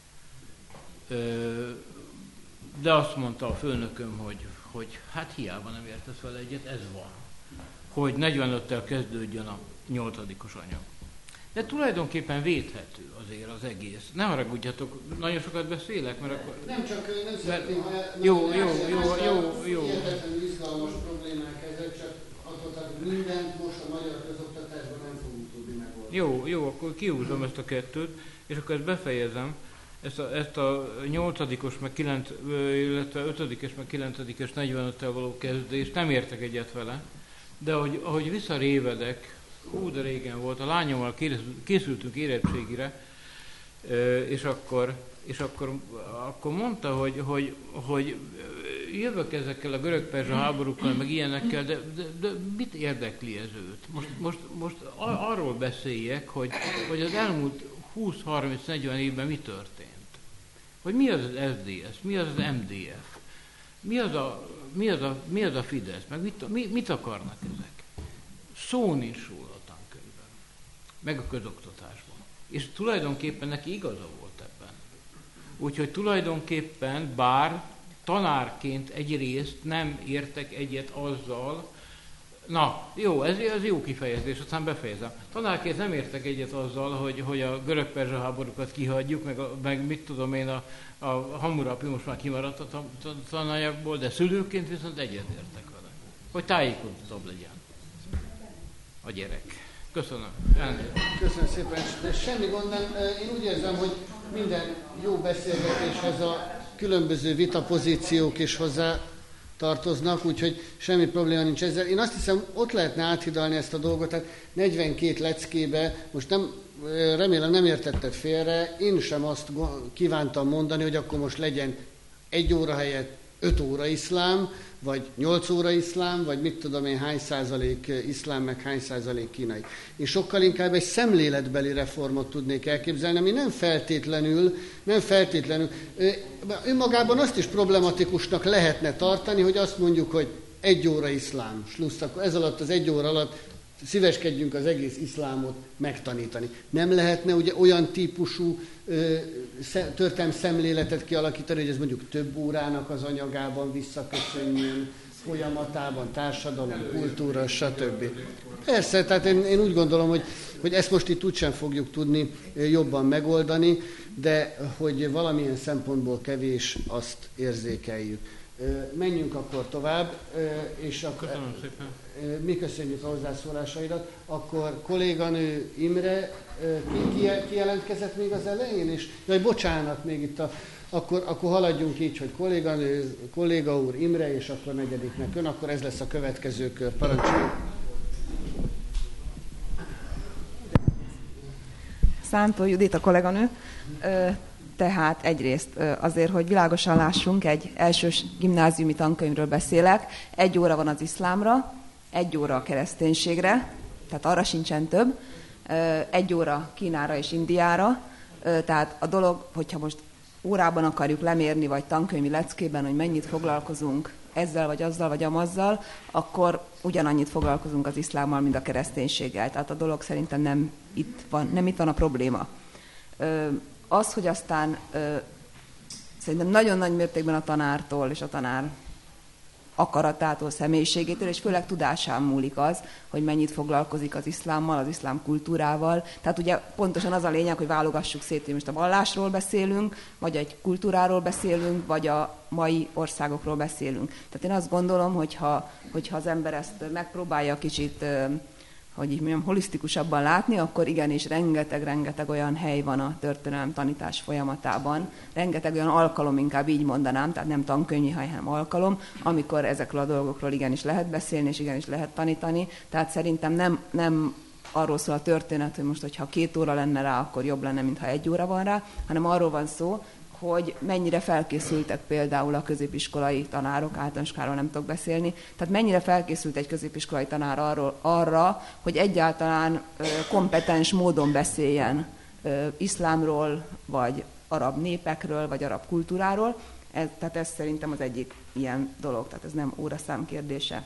de azt mondta a főnököm, hogy, hogy hát hiába nem értesz vele egyet, ez van. Hogy negyvenöttel kezdődjön a nyolcadikos anyag. De tulajdonképpen védhető azért az egész. Ne haragudjatok, nagyon sokat beszélek, mert akkor... Nem csak nem szeretném, ha... Jó, jó, jó, jó, jó. Hihetetlenül izgalmas problémák ezek, csak attól, mindent most a magyar közoktatásban nem fogunk tudni megoldani. Jó, jó, akkor kihúzom ezt a kettőt, és akkor ezt befejezem. Ezt a, ezt a nyolcadikos, meg kilenc, illetve ötödikes, meg kilencedikes negyvenöttel való kezdést nem értek egyet vele, de ahogy, ahogy visszarévedek, hú, de régen volt, a lányommal készültünk érettségire, és akkor, és akkor, akkor mondta, hogy, hogy, hogy jövök ezekkel a görög-perzsa háborúkkal, meg ilyenekkel, de, de, de mit érdekli ez őt? Most, most, most arról beszéljek, hogy, hogy az elmúlt húsz-harminc-negyven évben mi történt. Hogy mi az az es zé es, mi az az em dé ef, mi az a, mi az a, mi az a Fidesz, meg mit, mit, mit akarnak ezek. Szó nincs róla a tankönyvben, meg a közoktatásban. És tulajdonképpen neki igaza volt ebben. Úgyhogy tulajdonképpen, bár tanárként egyrészt nem értek egyet azzal, na, jó, ez, ez jó kifejezés, aztán befejezem. Tanárként nem értek egyet azzal, hogy, hogy a görög-perzsa háborúkat kihagyjuk, meg, a, meg mit tudom én, a, a Hammurapi most már kimaradt a tananyagból, de szülőként viszont egyet értek vele. Hogy tájékoztatóbb legyen a gyerek. Köszönöm. Elnézést. Köszönöm szépen. De semmi gond nem. Én úgy érzem, hogy minden jó beszélgetéshez a különböző vitapozíciók is hozzá tartoznak, úgyhogy semmi probléma nincs ezzel. Én azt hiszem, ott lehetne áthidalni ezt a dolgot, tehát negyvenkét leckébe, most nem, remélem nem értetted félre, én sem azt kívántam mondani, hogy akkor most legyen egy óra helyett öt óra iszlám, vagy nyolc óra iszlám, vagy mit tudom én, hány százalék iszlám, meg hány százalék kínai. Én sokkal inkább egy szemléletbeli reformot tudnék elképzelni, ami nem feltétlenül, nem feltétlenül, önmagában azt is problematikusnak lehetne tartani, hogy azt mondjuk, hogy egy óra iszlám, slussz, akkor ez alatt az egy óra alatt szíveskedjünk az egész iszlámot megtanítani. Nem lehetne ugye olyan típusú történelmi szemléletet kialakítani, hogy ez mondjuk több órának az anyagában visszaköszönjön, folyamatában, társadalom, kultúra, stb. Persze, tehát én, én úgy gondolom, hogy, hogy ezt most itt úgysem fogjuk tudni jobban megoldani, de hogy valamilyen szempontból kevés, azt érzékeljük. Menjünk akkor tovább, és akkor mi köszönjük a hozzászólásaidat. Akkor kolléganő Imre ki, ki, ki jelentkezett még az elején, és jaj, bocsánat, még itt a, akkor, akkor haladjunk így, hogy kolléganő, kolléga úr, Imre, és akkor negyediknek ön, akkor ez lesz a következő kör. Parancsoljuk! Szántó Judit a kolléganő. Tehát egyrészt azért, hogy világosan lássunk, egy elsős gimnáziumi tankönyvről beszélek, egy óra van az iszlámra, egy óra a kereszténységre, tehát arra sincsen több, egy óra Kínára és Indiára, tehát a dolog, hogyha most órában akarjuk lemérni, vagy tankönyvi leckében, hogy mennyit foglalkozunk ezzel, vagy azzal, vagy amazzal, akkor ugyanannyit foglalkozunk az iszlámmal, mint a kereszténységgel. Tehát a dolog szerintem nem itt van, nem itt van a probléma. Az, hogy aztán ö, szerintem nagyon nagy mértékben a tanártól és a tanár akaratától, személyiségétől, és főleg tudásán múlik az, hogy mennyit foglalkozik az iszlámmal, az iszlám kultúrával. Tehát ugye pontosan az a lényeg, hogy válogassuk szét, hogy most a vallásról beszélünk, vagy egy kultúráról beszélünk, vagy a mai országokról beszélünk. Tehát én azt gondolom, hogyha, hogyha az ember ezt megpróbálja kicsit, hogy így mondjam, holisztikusabban látni, akkor igenis rengeteg-rengeteg olyan hely van a történelem tanítás folyamatában, rengeteg olyan alkalom, inkább így mondanám, tehát nem tankönyvi, hanem alkalom, amikor ezekről a dolgokról igenis lehet beszélni, és igenis lehet tanítani. Tehát szerintem nem, nem arról szól a történet, hogy most, hogyha két óra lenne rá, akkor jobb lenne, mintha egy óra van rá, hanem arról van szó, hogy mennyire felkészültek például a középiskolai tanárok, általánoskáról nem tudok beszélni, tehát mennyire felkészült egy középiskolai tanár arról, arra, hogy egyáltalán ö, kompetens módon beszéljen ö, iszlámról, vagy arab népekről, vagy arab kultúráról. Ez, tehát ez szerintem az egyik ilyen dolog, tehát ez nem óraszám kérdése.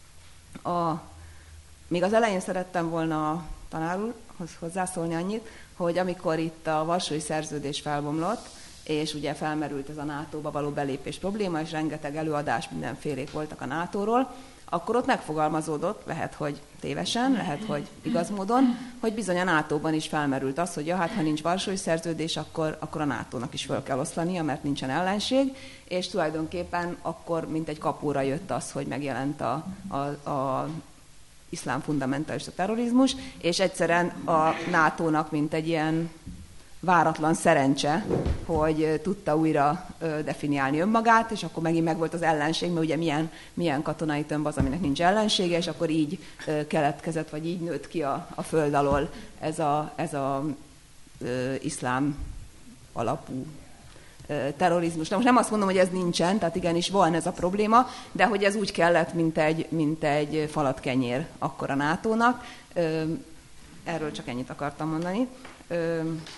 A, még az elején szerettem volna a tanár úrhoz hozzászólni annyit, hogy amikor itt a Varsói Szerződés felbomlott, és ugye felmerült ez a nátóba való belépés probléma, és rengeteg előadás, mindenfélék voltak a nátóról, akkor ott megfogalmazódott, lehet, hogy tévesen, lehet, hogy igaz módon, hogy bizony a nátóban is felmerült az, hogy ja, hát ha nincs Varsói Szerződés, akkor, akkor a nátónak is föl kell oszlania, mert nincsen ellenség, és tulajdonképpen akkor mint egy kapóra jött az, hogy megjelent a, a, a iszlám fundamentalista terrorizmus, és egyszerűen a nátónak mint egy ilyen váratlan szerencse, hogy tudta újra definiálni önmagát, és akkor megint megvolt az ellenség, mert ugye milyen, milyen katonai tömb az, aminek nincs ellensége, és akkor így keletkezett, vagy így nőtt ki a, a föld alól ez a, ez a ö, iszlám alapú ö, terrorizmus. Na most nem azt mondom, hogy ez nincsen, tehát igenis van ez a probléma, de hogy ez úgy kellett, mint egy, mint egy falatkenyér akkor a nátónak. Ö, erről csak ennyit akartam mondani. Ö,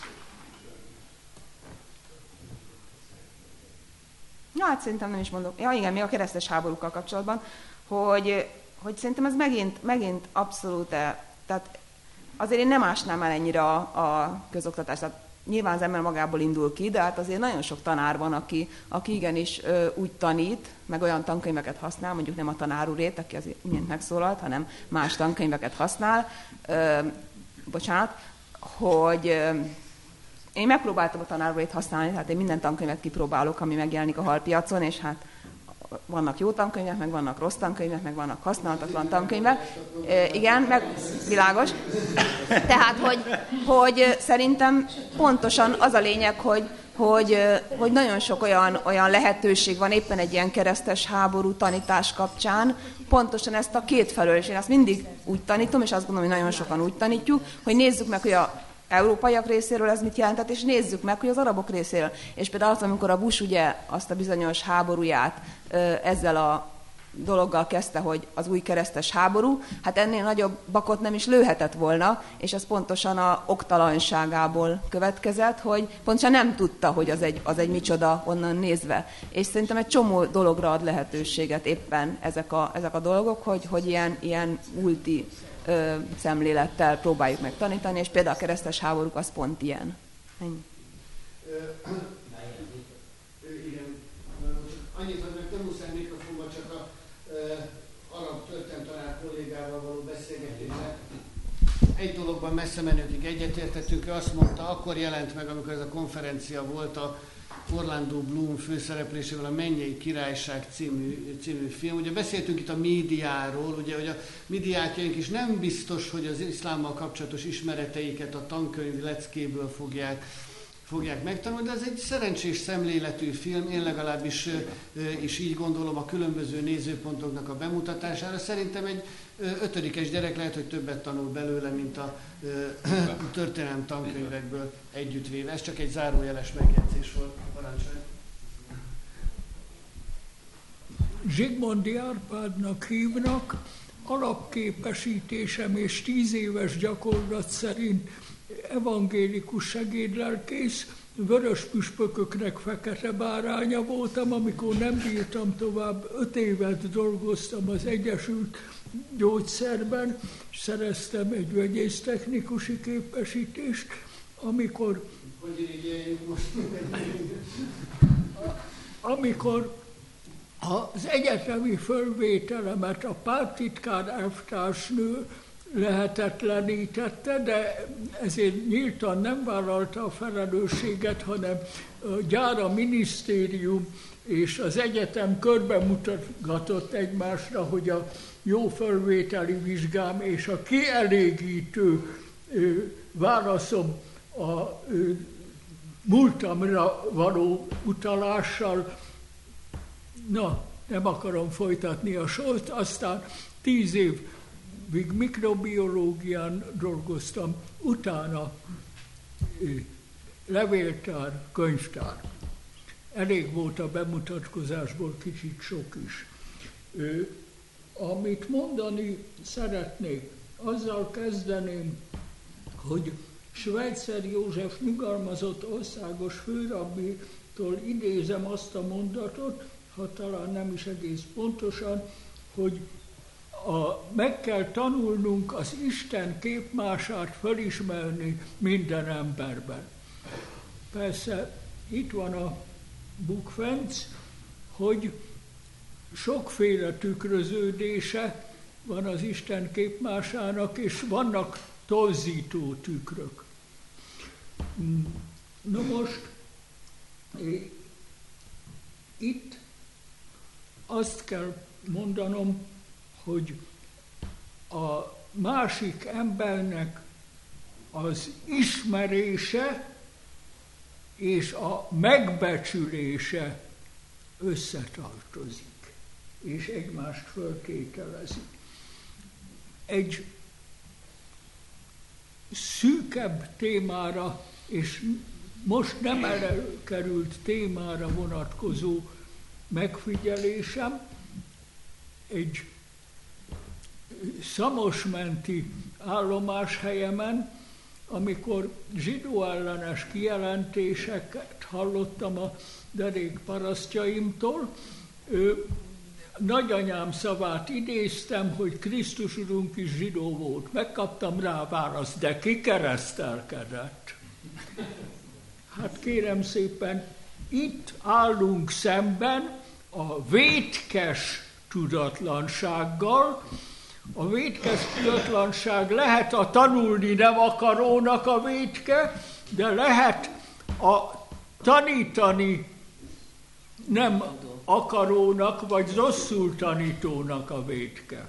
Ja, hát szerintem nem is mondok. Ja, igen, még a keresztes háborúkkal kapcsolatban, hogy, hogy szerintem ez megint, megint abszolút, tehát azért én nem ásnám el ennyire a, a közoktatást. Tehát nyilván az ember magából indul ki, de hát azért nagyon sok tanár van, aki, aki igenis ö, úgy tanít, meg olyan tankönyveket használ, mondjuk nem a tanár úrét, aki azért imént megszólalt, hanem más tankönyveket használ, ö, bocsánat, hogy... Ö, Én megpróbáltam a tanárúrét használni, tehát én minden tankönyvet kipróbálok, ami megjelenik a halpiacon, és hát vannak jó tankönyvek, meg vannak rossz tankönyvek, meg vannak használhatatlan tankönyvek. E, igen, meg világos. Tehát, hogy, hogy szerintem pontosan az a lényeg, hogy, hogy, hogy nagyon sok olyan, olyan lehetőség van éppen egy ilyen keresztes háború tanítás kapcsán, pontosan ezt a két felől, és én azt mindig úgy tanítom, és azt gondolom, hogy nagyon sokan úgy tanítjuk, hogy nézzük meg, hogy a európaiak részéről ez mit jelentett, és nézzük meg, hogy az arabok részéről. És például az, amikor a Bush ugye azt a bizonyos háborúját ezzel a dologgal kezdte, hogy az új keresztes háború, hát ennél nagyobb bakot nem is lőhetett volna, és az pontosan a oktalanságából következett, hogy pontosan nem tudta, hogy az egy, az egy micsoda onnan nézve. És szerintem egy csomó dologra ad lehetőséget éppen ezek a, ezek a dolgok, hogy, hogy ilyen, ilyen multi ö, szemlélettel próbáljuk meg tanítani, és például a keresztes háborúk az pont ilyen. Ennyi. Igen. Annyit, hogy meg nem muszáj mikrofonba, csak a arab történelemtanár kollégával való beszélgetésre. Egy dologban messze menőkig egyetértettünk, ő azt mondta, akkor jelent meg, amikor ez a konferencia volt, a Orlando Bloom főszereplésével a Mennyei Királyság című, című film. Ugye beszéltünk itt a médiáról, ugye, hogy a médiákjaink is nem biztos, hogy az iszlámmal kapcsolatos ismereteiket a tankönyv leckéből fogják fogják megtanulni, de ez egy szerencsés szemléletű film, én legalábbis is így gondolom a különböző nézőpontoknak a bemutatására. Szerintem egy ötödikes gyerek lehet, hogy többet tanul belőle, mint a történelem tankönyvekből együttvéve. Ez csak egy zárójeles megjegyzés volt. Parancsolj! Zsigmondy Árpádnak hívnak, alapképesítésem és tíz éves gyakorlat szerint evangélikus segédlelkész, vörös püspököknek fekete báránya voltam, amikor nem bírtam tovább, öt évet dolgoztam az Egyesült Gyógyszerben, és szereztem egy vegyésztechnikusi képesítést, amikor, amikor az egyetemi fölvételemet a pártitkár elvtársnő lehetetlenítette, de ezért nyíltan nem vállalta a felelősséget, hanem a gyára minisztérium és az egyetem körbemutatgatott egymásra, hogy a jó fölvételi vizsgám és a kielégítő válaszom a múltamra való utalással, na, nem akarom folytatni a sort, aztán tíz évig mikrobiológián dolgoztam, utána levéltár, könyvtár. Elég volt a bemutatkozásból, kicsit sok is. Amit mondani szeretnék, azzal kezdeném, hogy Schweitzer József nyugalmazott országos főrabbitól idézem azt a mondatot, ha talán nem is egész pontosan, hogy a, meg kell tanulnunk az Isten képmását felismerni minden emberben. Persze itt van a bukfenc, hogy sokféle tükröződése van az Isten képmásának, és vannak torzító tükrök. Na most, itt azt kell mondanom, hogy a másik embernek az ismerése és a megbecsülése összetartozik, és egymást föltételezi. Egy szűkebb témára, és most nem előkerült témára vonatkozó megfigyelésem, egy szamosmenti állomáshelyemen, amikor zsidóellenes kijelentéseket hallottam a derék parasztjaimtól, nagyanyám szavát idéztem, hogy Krisztus Urunk is zsidó volt. Megkaptam rá a választ, de ki keresztelkedett? Hát kérem szépen, itt állunk szemben a vétkes tudatlansággal. A vétkes tudatlanság lehet a tanulni nem akarónak a vétke, de lehet a tanítani nem akarónak, vagy rosszul tanítónak a vétke.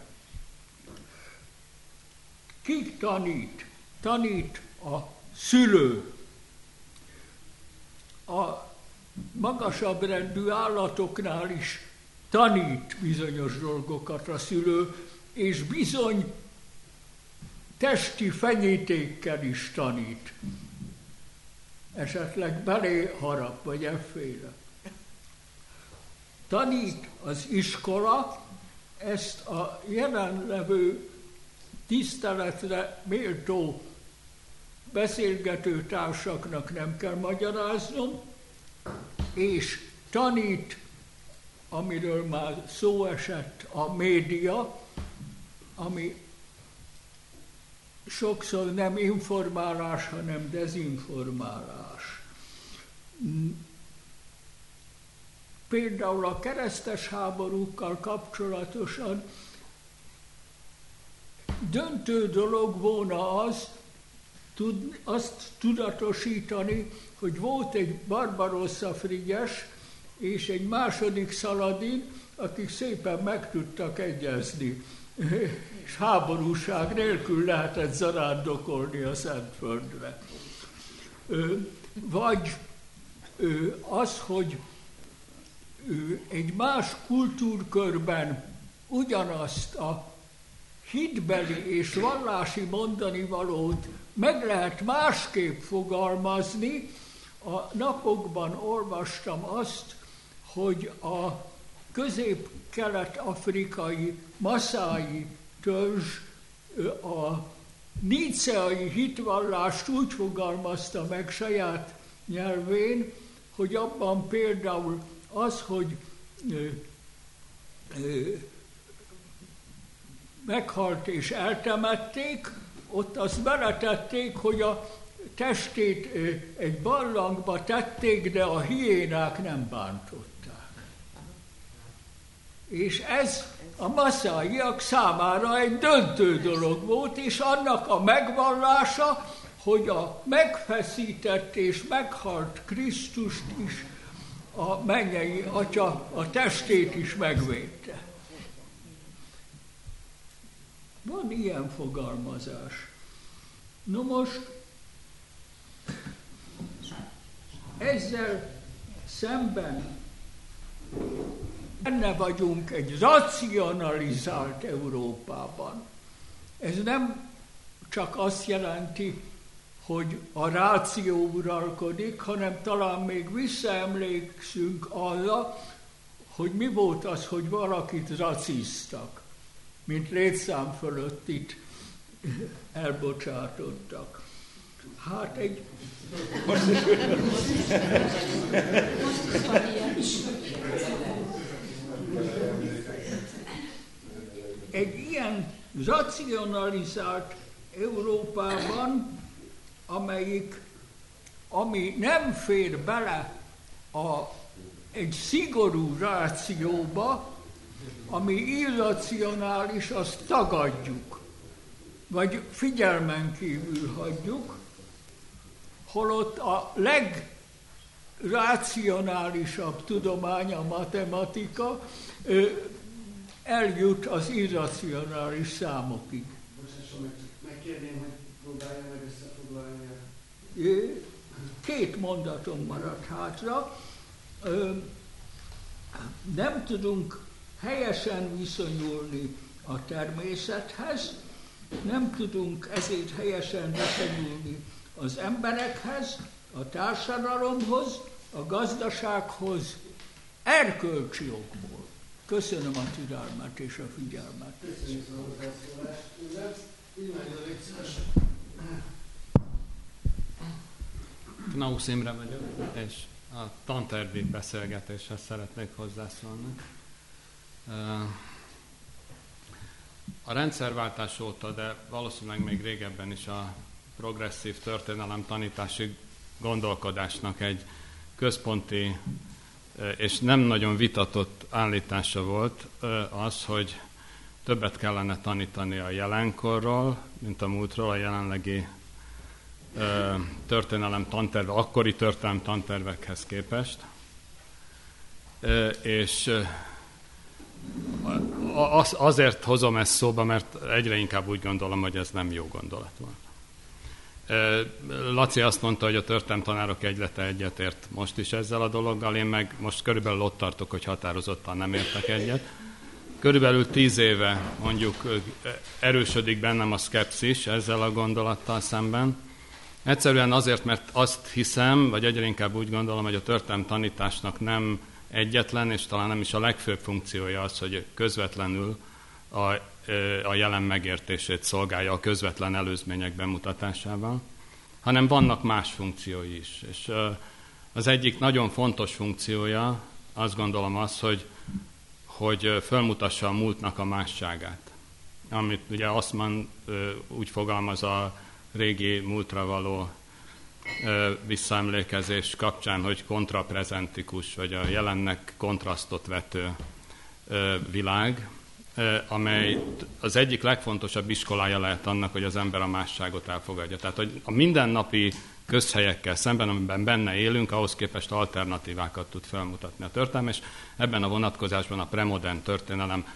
Ki tanít? Tanít a szülő. A magasabb rendű állatoknál is tanít bizonyos dolgokat a szülő, és bizony testi fenyítékkel is tanít. Esetleg belé harap, vagy efféle. Tanít az iskola, ezt a jelenlevő tiszteletre méltó beszélgető társaknak nem kell magyaráznom, és tanít, amiről már szó esett, a média, ami sokszor nem informálás, hanem dezinformálás. Például a keresztes háborúkkal kapcsolatosan döntő dolog volna az, tud, azt tudatosítani, hogy volt egy Barbarossa Frigyes és egy második Szaladin, akik szépen meg tudtak egyezni, és háborúság nélkül lehetett zarándokolni a Szentföldre. Vagy az, hogy egy más kultúrkörben ugyanazt a hitbeli és vallási mondani valót meg lehet másképp fogalmazni. A napokban olvastam azt, hogy a közép-kelet-afrikai maszái törzs a níceai hitvallást úgy fogalmazta meg saját nyelvén, hogy abban például az, hogy ö, ö, meghalt és eltemették, ott azt beletették, hogy a testét ö, egy barlangba tették, de a hiénák nem bántották. És ez a maszáiak számára egy döntő dolog volt, és annak a megvallása, hogy a megfeszített és meghalt Krisztust is a mennyei Atya a testét is megvédte. Van ilyen fogalmazás. No most ezzel szemben benne vagyunk egy racionalizált Európában. Ez nem csak azt jelenti, hogy a ráció uralkodik, hanem talán még visszaemlékszünk arra, hogy mi volt az, hogy valakit raciztak, mint létszám fölött itt elbocsátottak. Hát egy... Most is, egy ilyen racionalizált Európában, amelyik, ami nem fér bele a, egy szigorú rációba, ami irracionális, azt tagadjuk, vagy figyelmen kívül hagyjuk, holott a legrácionálisabb tudomány, a matematika, eljut az irracionális számokig. Megkérném, hogy próbálja meg összefoglalni. Két mondatom maradt hátra. Nem tudunk helyesen viszonyulni a természethez, nem tudunk ezért helyesen viszonyulni az emberekhez, a társadalomhoz, a gazdasághoz, erkölcsi okból. Köszönöm a türelmet és a figyelmet. Köszönjük a hozzászólást. Knausz Imre vagyok, és a tantervi beszélgetéshez szeretnék hozzászólni. A rendszerváltás óta, de valószínűleg még régebben is a progresszív történelem tanítási gondolkodásnak egy központi és nem nagyon vitatott állítása volt az, hogy többet kellene tanítani a jelenkorról, mint a múltról, a jelenlegi történelem tanterve, akkori történelem tantervekhez képest. És azért hozom ezt szóba, mert egyre inkább úgy gondolom, hogy ez nem jó gondolat volt. Laci azt mondta, hogy a történelemtanárok egylete egyetért most is ezzel a dologgal, én meg most körülbelül ott tartok, hogy határozottan nem értek egyet. Körülbelül tíz éve mondjuk erősödik bennem a szkepszis ezzel a gondolattal szemben. Egyszerűen azért, mert azt hiszem, vagy egyre inkább úgy gondolom, hogy a történelem tanításnak nem egyetlen, és talán nem is a legfőbb funkciója az, hogy közvetlenül a, a jelen megértését szolgálja a közvetlen előzmények bemutatásával, hanem vannak más funkciói is. És az egyik nagyon fontos funkciója, azt gondolom az, hogy, hogy fölmutassa a múltnak a másságát. Amit ugye Assmann úgy fogalmaz a régi múltra való visszaemlékezés kapcsán, hogy kontraprezentikus, vagy a jelennek kontrasztot vető világ, amely az egyik legfontosabb iskolája lehet annak, hogy az ember a másságot elfogadja. Tehát, hogy a mindennapi közhelyekkel szemben, amiben benne élünk, ahhoz képest alternatívákat tud felmutatni a történelem, és ebben a vonatkozásban a premodern történelem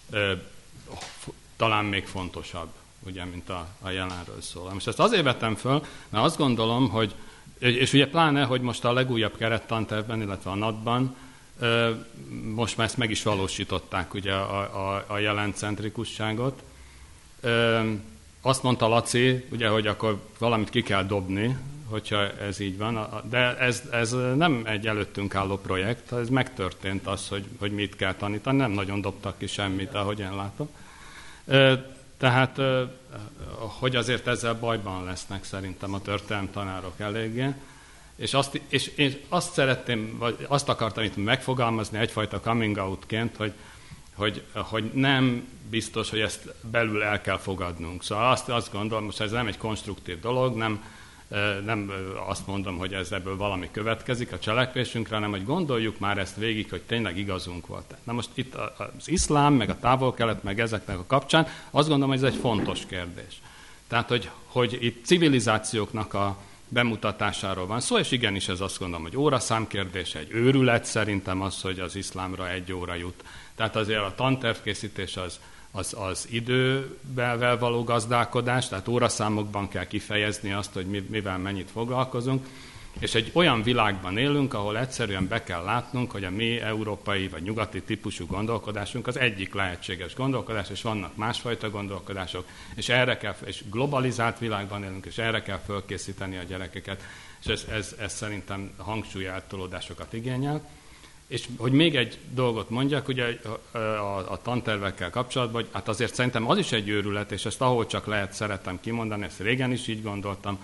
talán még fontosabb, ugye, mint a, a jelenről szól. Most ezt azért vettem föl, mert azt gondolom, hogy, és ugye pláne, hogy most a legújabb kerettantervben, illetve a NAT-ban most már ezt meg is valósították, ugye, a, a, a jelencentrikusságot. Azt mondta Laci, ugye, hogy akkor valamit ki kell dobni, hogyha ez így van, de ez, ez nem egy előttünk álló projekt, ez megtörtént az, hogy, hogy mit kell tanítani, nem nagyon dobtak ki semmit, ahogy én látom. Tehát, hogy azért ezzel bajban lesznek szerintem a történelem tanárok eléggé, és azt, és én azt szeretném, vagy azt akartam itt megfogalmazni egyfajta coming outként, hogy, hogy, hogy nem biztos, hogy ezt belül el kell fogadnunk. Szóval azt, azt gondolom, most ez nem egy konstruktív dolog, nem, nem azt mondom, hogy ez ebből valami következik a cselekvésünkre, hanem hogy gondoljuk már ezt végig, hogy tényleg igazunk volt. Na most itt az iszlám, meg a távol-kelet, meg ezeknek a kapcsán azt gondolom, hogy ez egy fontos kérdés. Tehát, hogy, hogy itt civilizációknak a bemutatásáról van szó, és igenis ez azt gondolom, hogy óraszám kérdése, egy őrület szerintem az, hogy az iszlámra egy óra jut. Tehát azért a tantervkészítés az, az, az idővel való gazdálkodás, tehát óraszámokban kell kifejezni azt, hogy mivel mennyit foglalkozunk, és egy olyan világban élünk, ahol egyszerűen be kell látnunk, hogy a mi európai vagy nyugati típusú gondolkodásunk az egyik lehetséges gondolkodás, és vannak másfajta gondolkodások, és erre kell, és globalizált világban élünk, és erre kell fölkészíteni a gyerekeket, és ez, ez, ez szerintem hangsúlyeltolódásokat igényel. És hogy még egy dolgot mondjak, ugye a, a, a tantervekkel kapcsolatban, hogy hát azért szerintem az is egy őrület, és ezt ahol csak lehet szeretem kimondani, ezt régen is így gondoltam,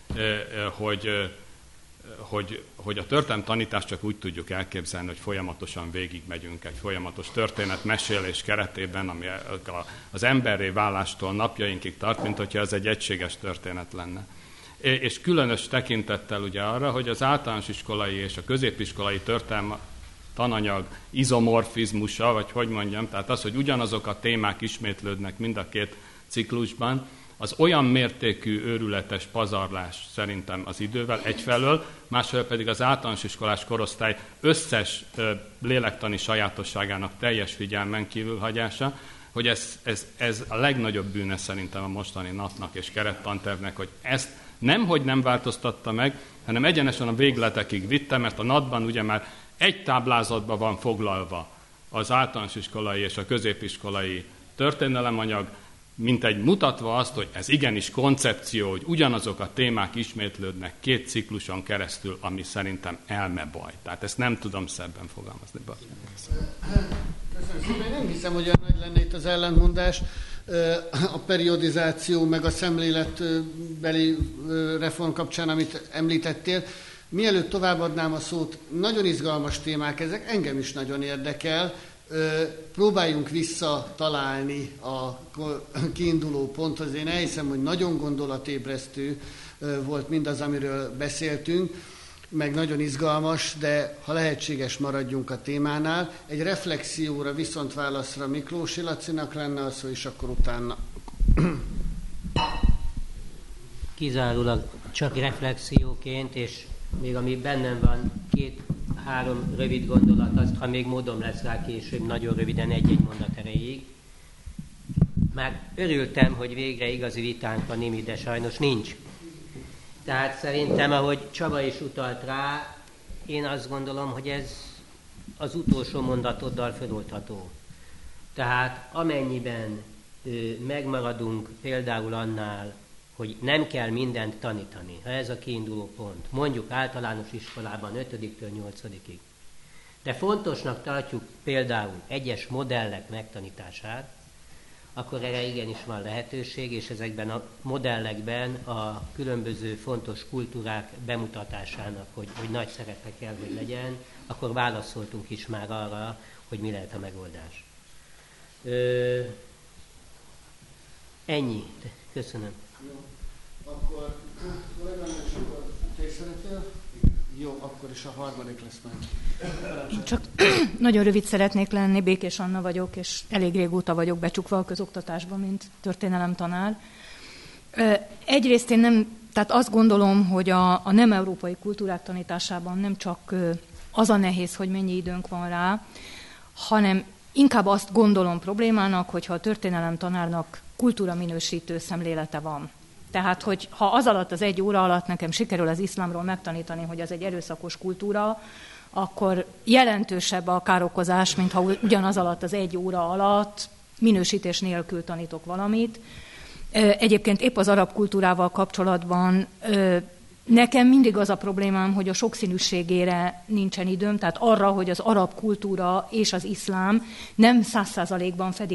hogy Hogy, hogy a történelemtanítást csak úgy tudjuk elképzelni, hogy folyamatosan végigmegyünk egy folyamatos történetmesélés keretében, ami az emberré válástól napjainkig tart, mint hogyha ez egy egységes történet lenne. És különös tekintettel ugye arra, hogy az általános iskolai és a középiskolai történelmi tananyag izomorfizmusa, vagy hogy mondjam, tehát az, hogy ugyanazok a témák ismétlődnek mind a két ciklusban, az olyan mértékű őrületes pazarlás szerintem az idővel egyfelől, másfelől pedig az általános iskolás korosztály összes ö, lélektani sajátosságának teljes figyelmen kívülhagyása, hogy ez, ez, ez a legnagyobb bűne szerintem a mostani natnak és kerettantervnek, hogy ezt nemhogy nem változtatta meg, hanem egyenesen a végletekig vitte, mert a natban ugye már egy táblázatban van foglalva az általános iskolai és a középiskolai történelemanyag, mint egy mutatva azt, hogy ez igenis koncepció, hogy ugyanazok a témák ismétlődnek két cikluson keresztül, ami szerintem elmebaj. Tehát ezt nem tudom szebben fogalmazni. Köszönöm szépen. Nem hiszem, hogy olyan nagy lenne itt az ellentmondás. A periodizáció meg a szemléletbeli reform kapcsán, amit említettél. Mielőtt továbbadnám a szót, nagyon izgalmas témák ezek, engem is nagyon érdekel. Próbáljunk visszatalálni a kiinduló ponthoz. Én elhiszem, hogy nagyon gondolatébresztő volt mindaz, amiről beszéltünk, meg nagyon izgalmas, de ha lehetséges, maradjunk a témánál. Egy reflexióra, viszontválaszra Miklósi Lacinak lenne az, és akkor utána... Kizárólag csak reflexióként, és még ami bennem van, két három rövid gondolat, azt, ha még módom lesz rá később, nagyon röviden egy-egy mondat erejéig. Már örültem, hogy végre igazi vitánk van, Nimi, de sajnos nincs. Tehát szerintem, ahogy Csaba is utalt rá, én azt gondolom, hogy ez az utolsó mondatoddal feloldható. Tehát amennyiben ö, megmaradunk például annál, hogy nem kell mindent tanítani, ha ez a kiinduló pont, mondjuk általános iskolában ötödiktől nyolcadikig. De fontosnak tartjuk például egyes modellek megtanítását, akkor erre igenis van lehetőség, és ezekben a modellekben a különböző fontos kultúrák bemutatásának, hogy, hogy nagy szerepe kell, hogy legyen, akkor válaszoltunk is már arra, hogy mi lehet a megoldás. Ö, ennyi. Köszönöm. Jó. Akkor kolléganő, te is szeretnél? Jó, akkor is a harmadik lesz meg. Csak nagyon rövid szeretnék lenni, Békés Anna vagyok, és elég régóta vagyok becsukva a közoktatásban, mint történelemtanár. Egyrészt én nem, tehát azt gondolom, hogy a, a nem európai kultúrák tanításában nem csak az a nehéz, hogy mennyi időnk van rá, hanem inkább azt gondolom problémának, hogyha a történelemtanárnak kultúraminősítő szemlélete van. Tehát, hogy ha az alatt, az egy óra alatt nekem sikerül az iszlámról megtanítani, hogy az egy erőszakos kultúra, akkor jelentősebb a károkozás, mint ha ugyanaz alatt, az egy óra alatt minősítés nélkül tanítok valamit. Egyébként épp az arab kultúrával kapcsolatban nekem mindig az a problémám, hogy a sokszínűségére nincsen időm, tehát arra, hogy az arab kultúra és az iszlám nem száz százalékban fedik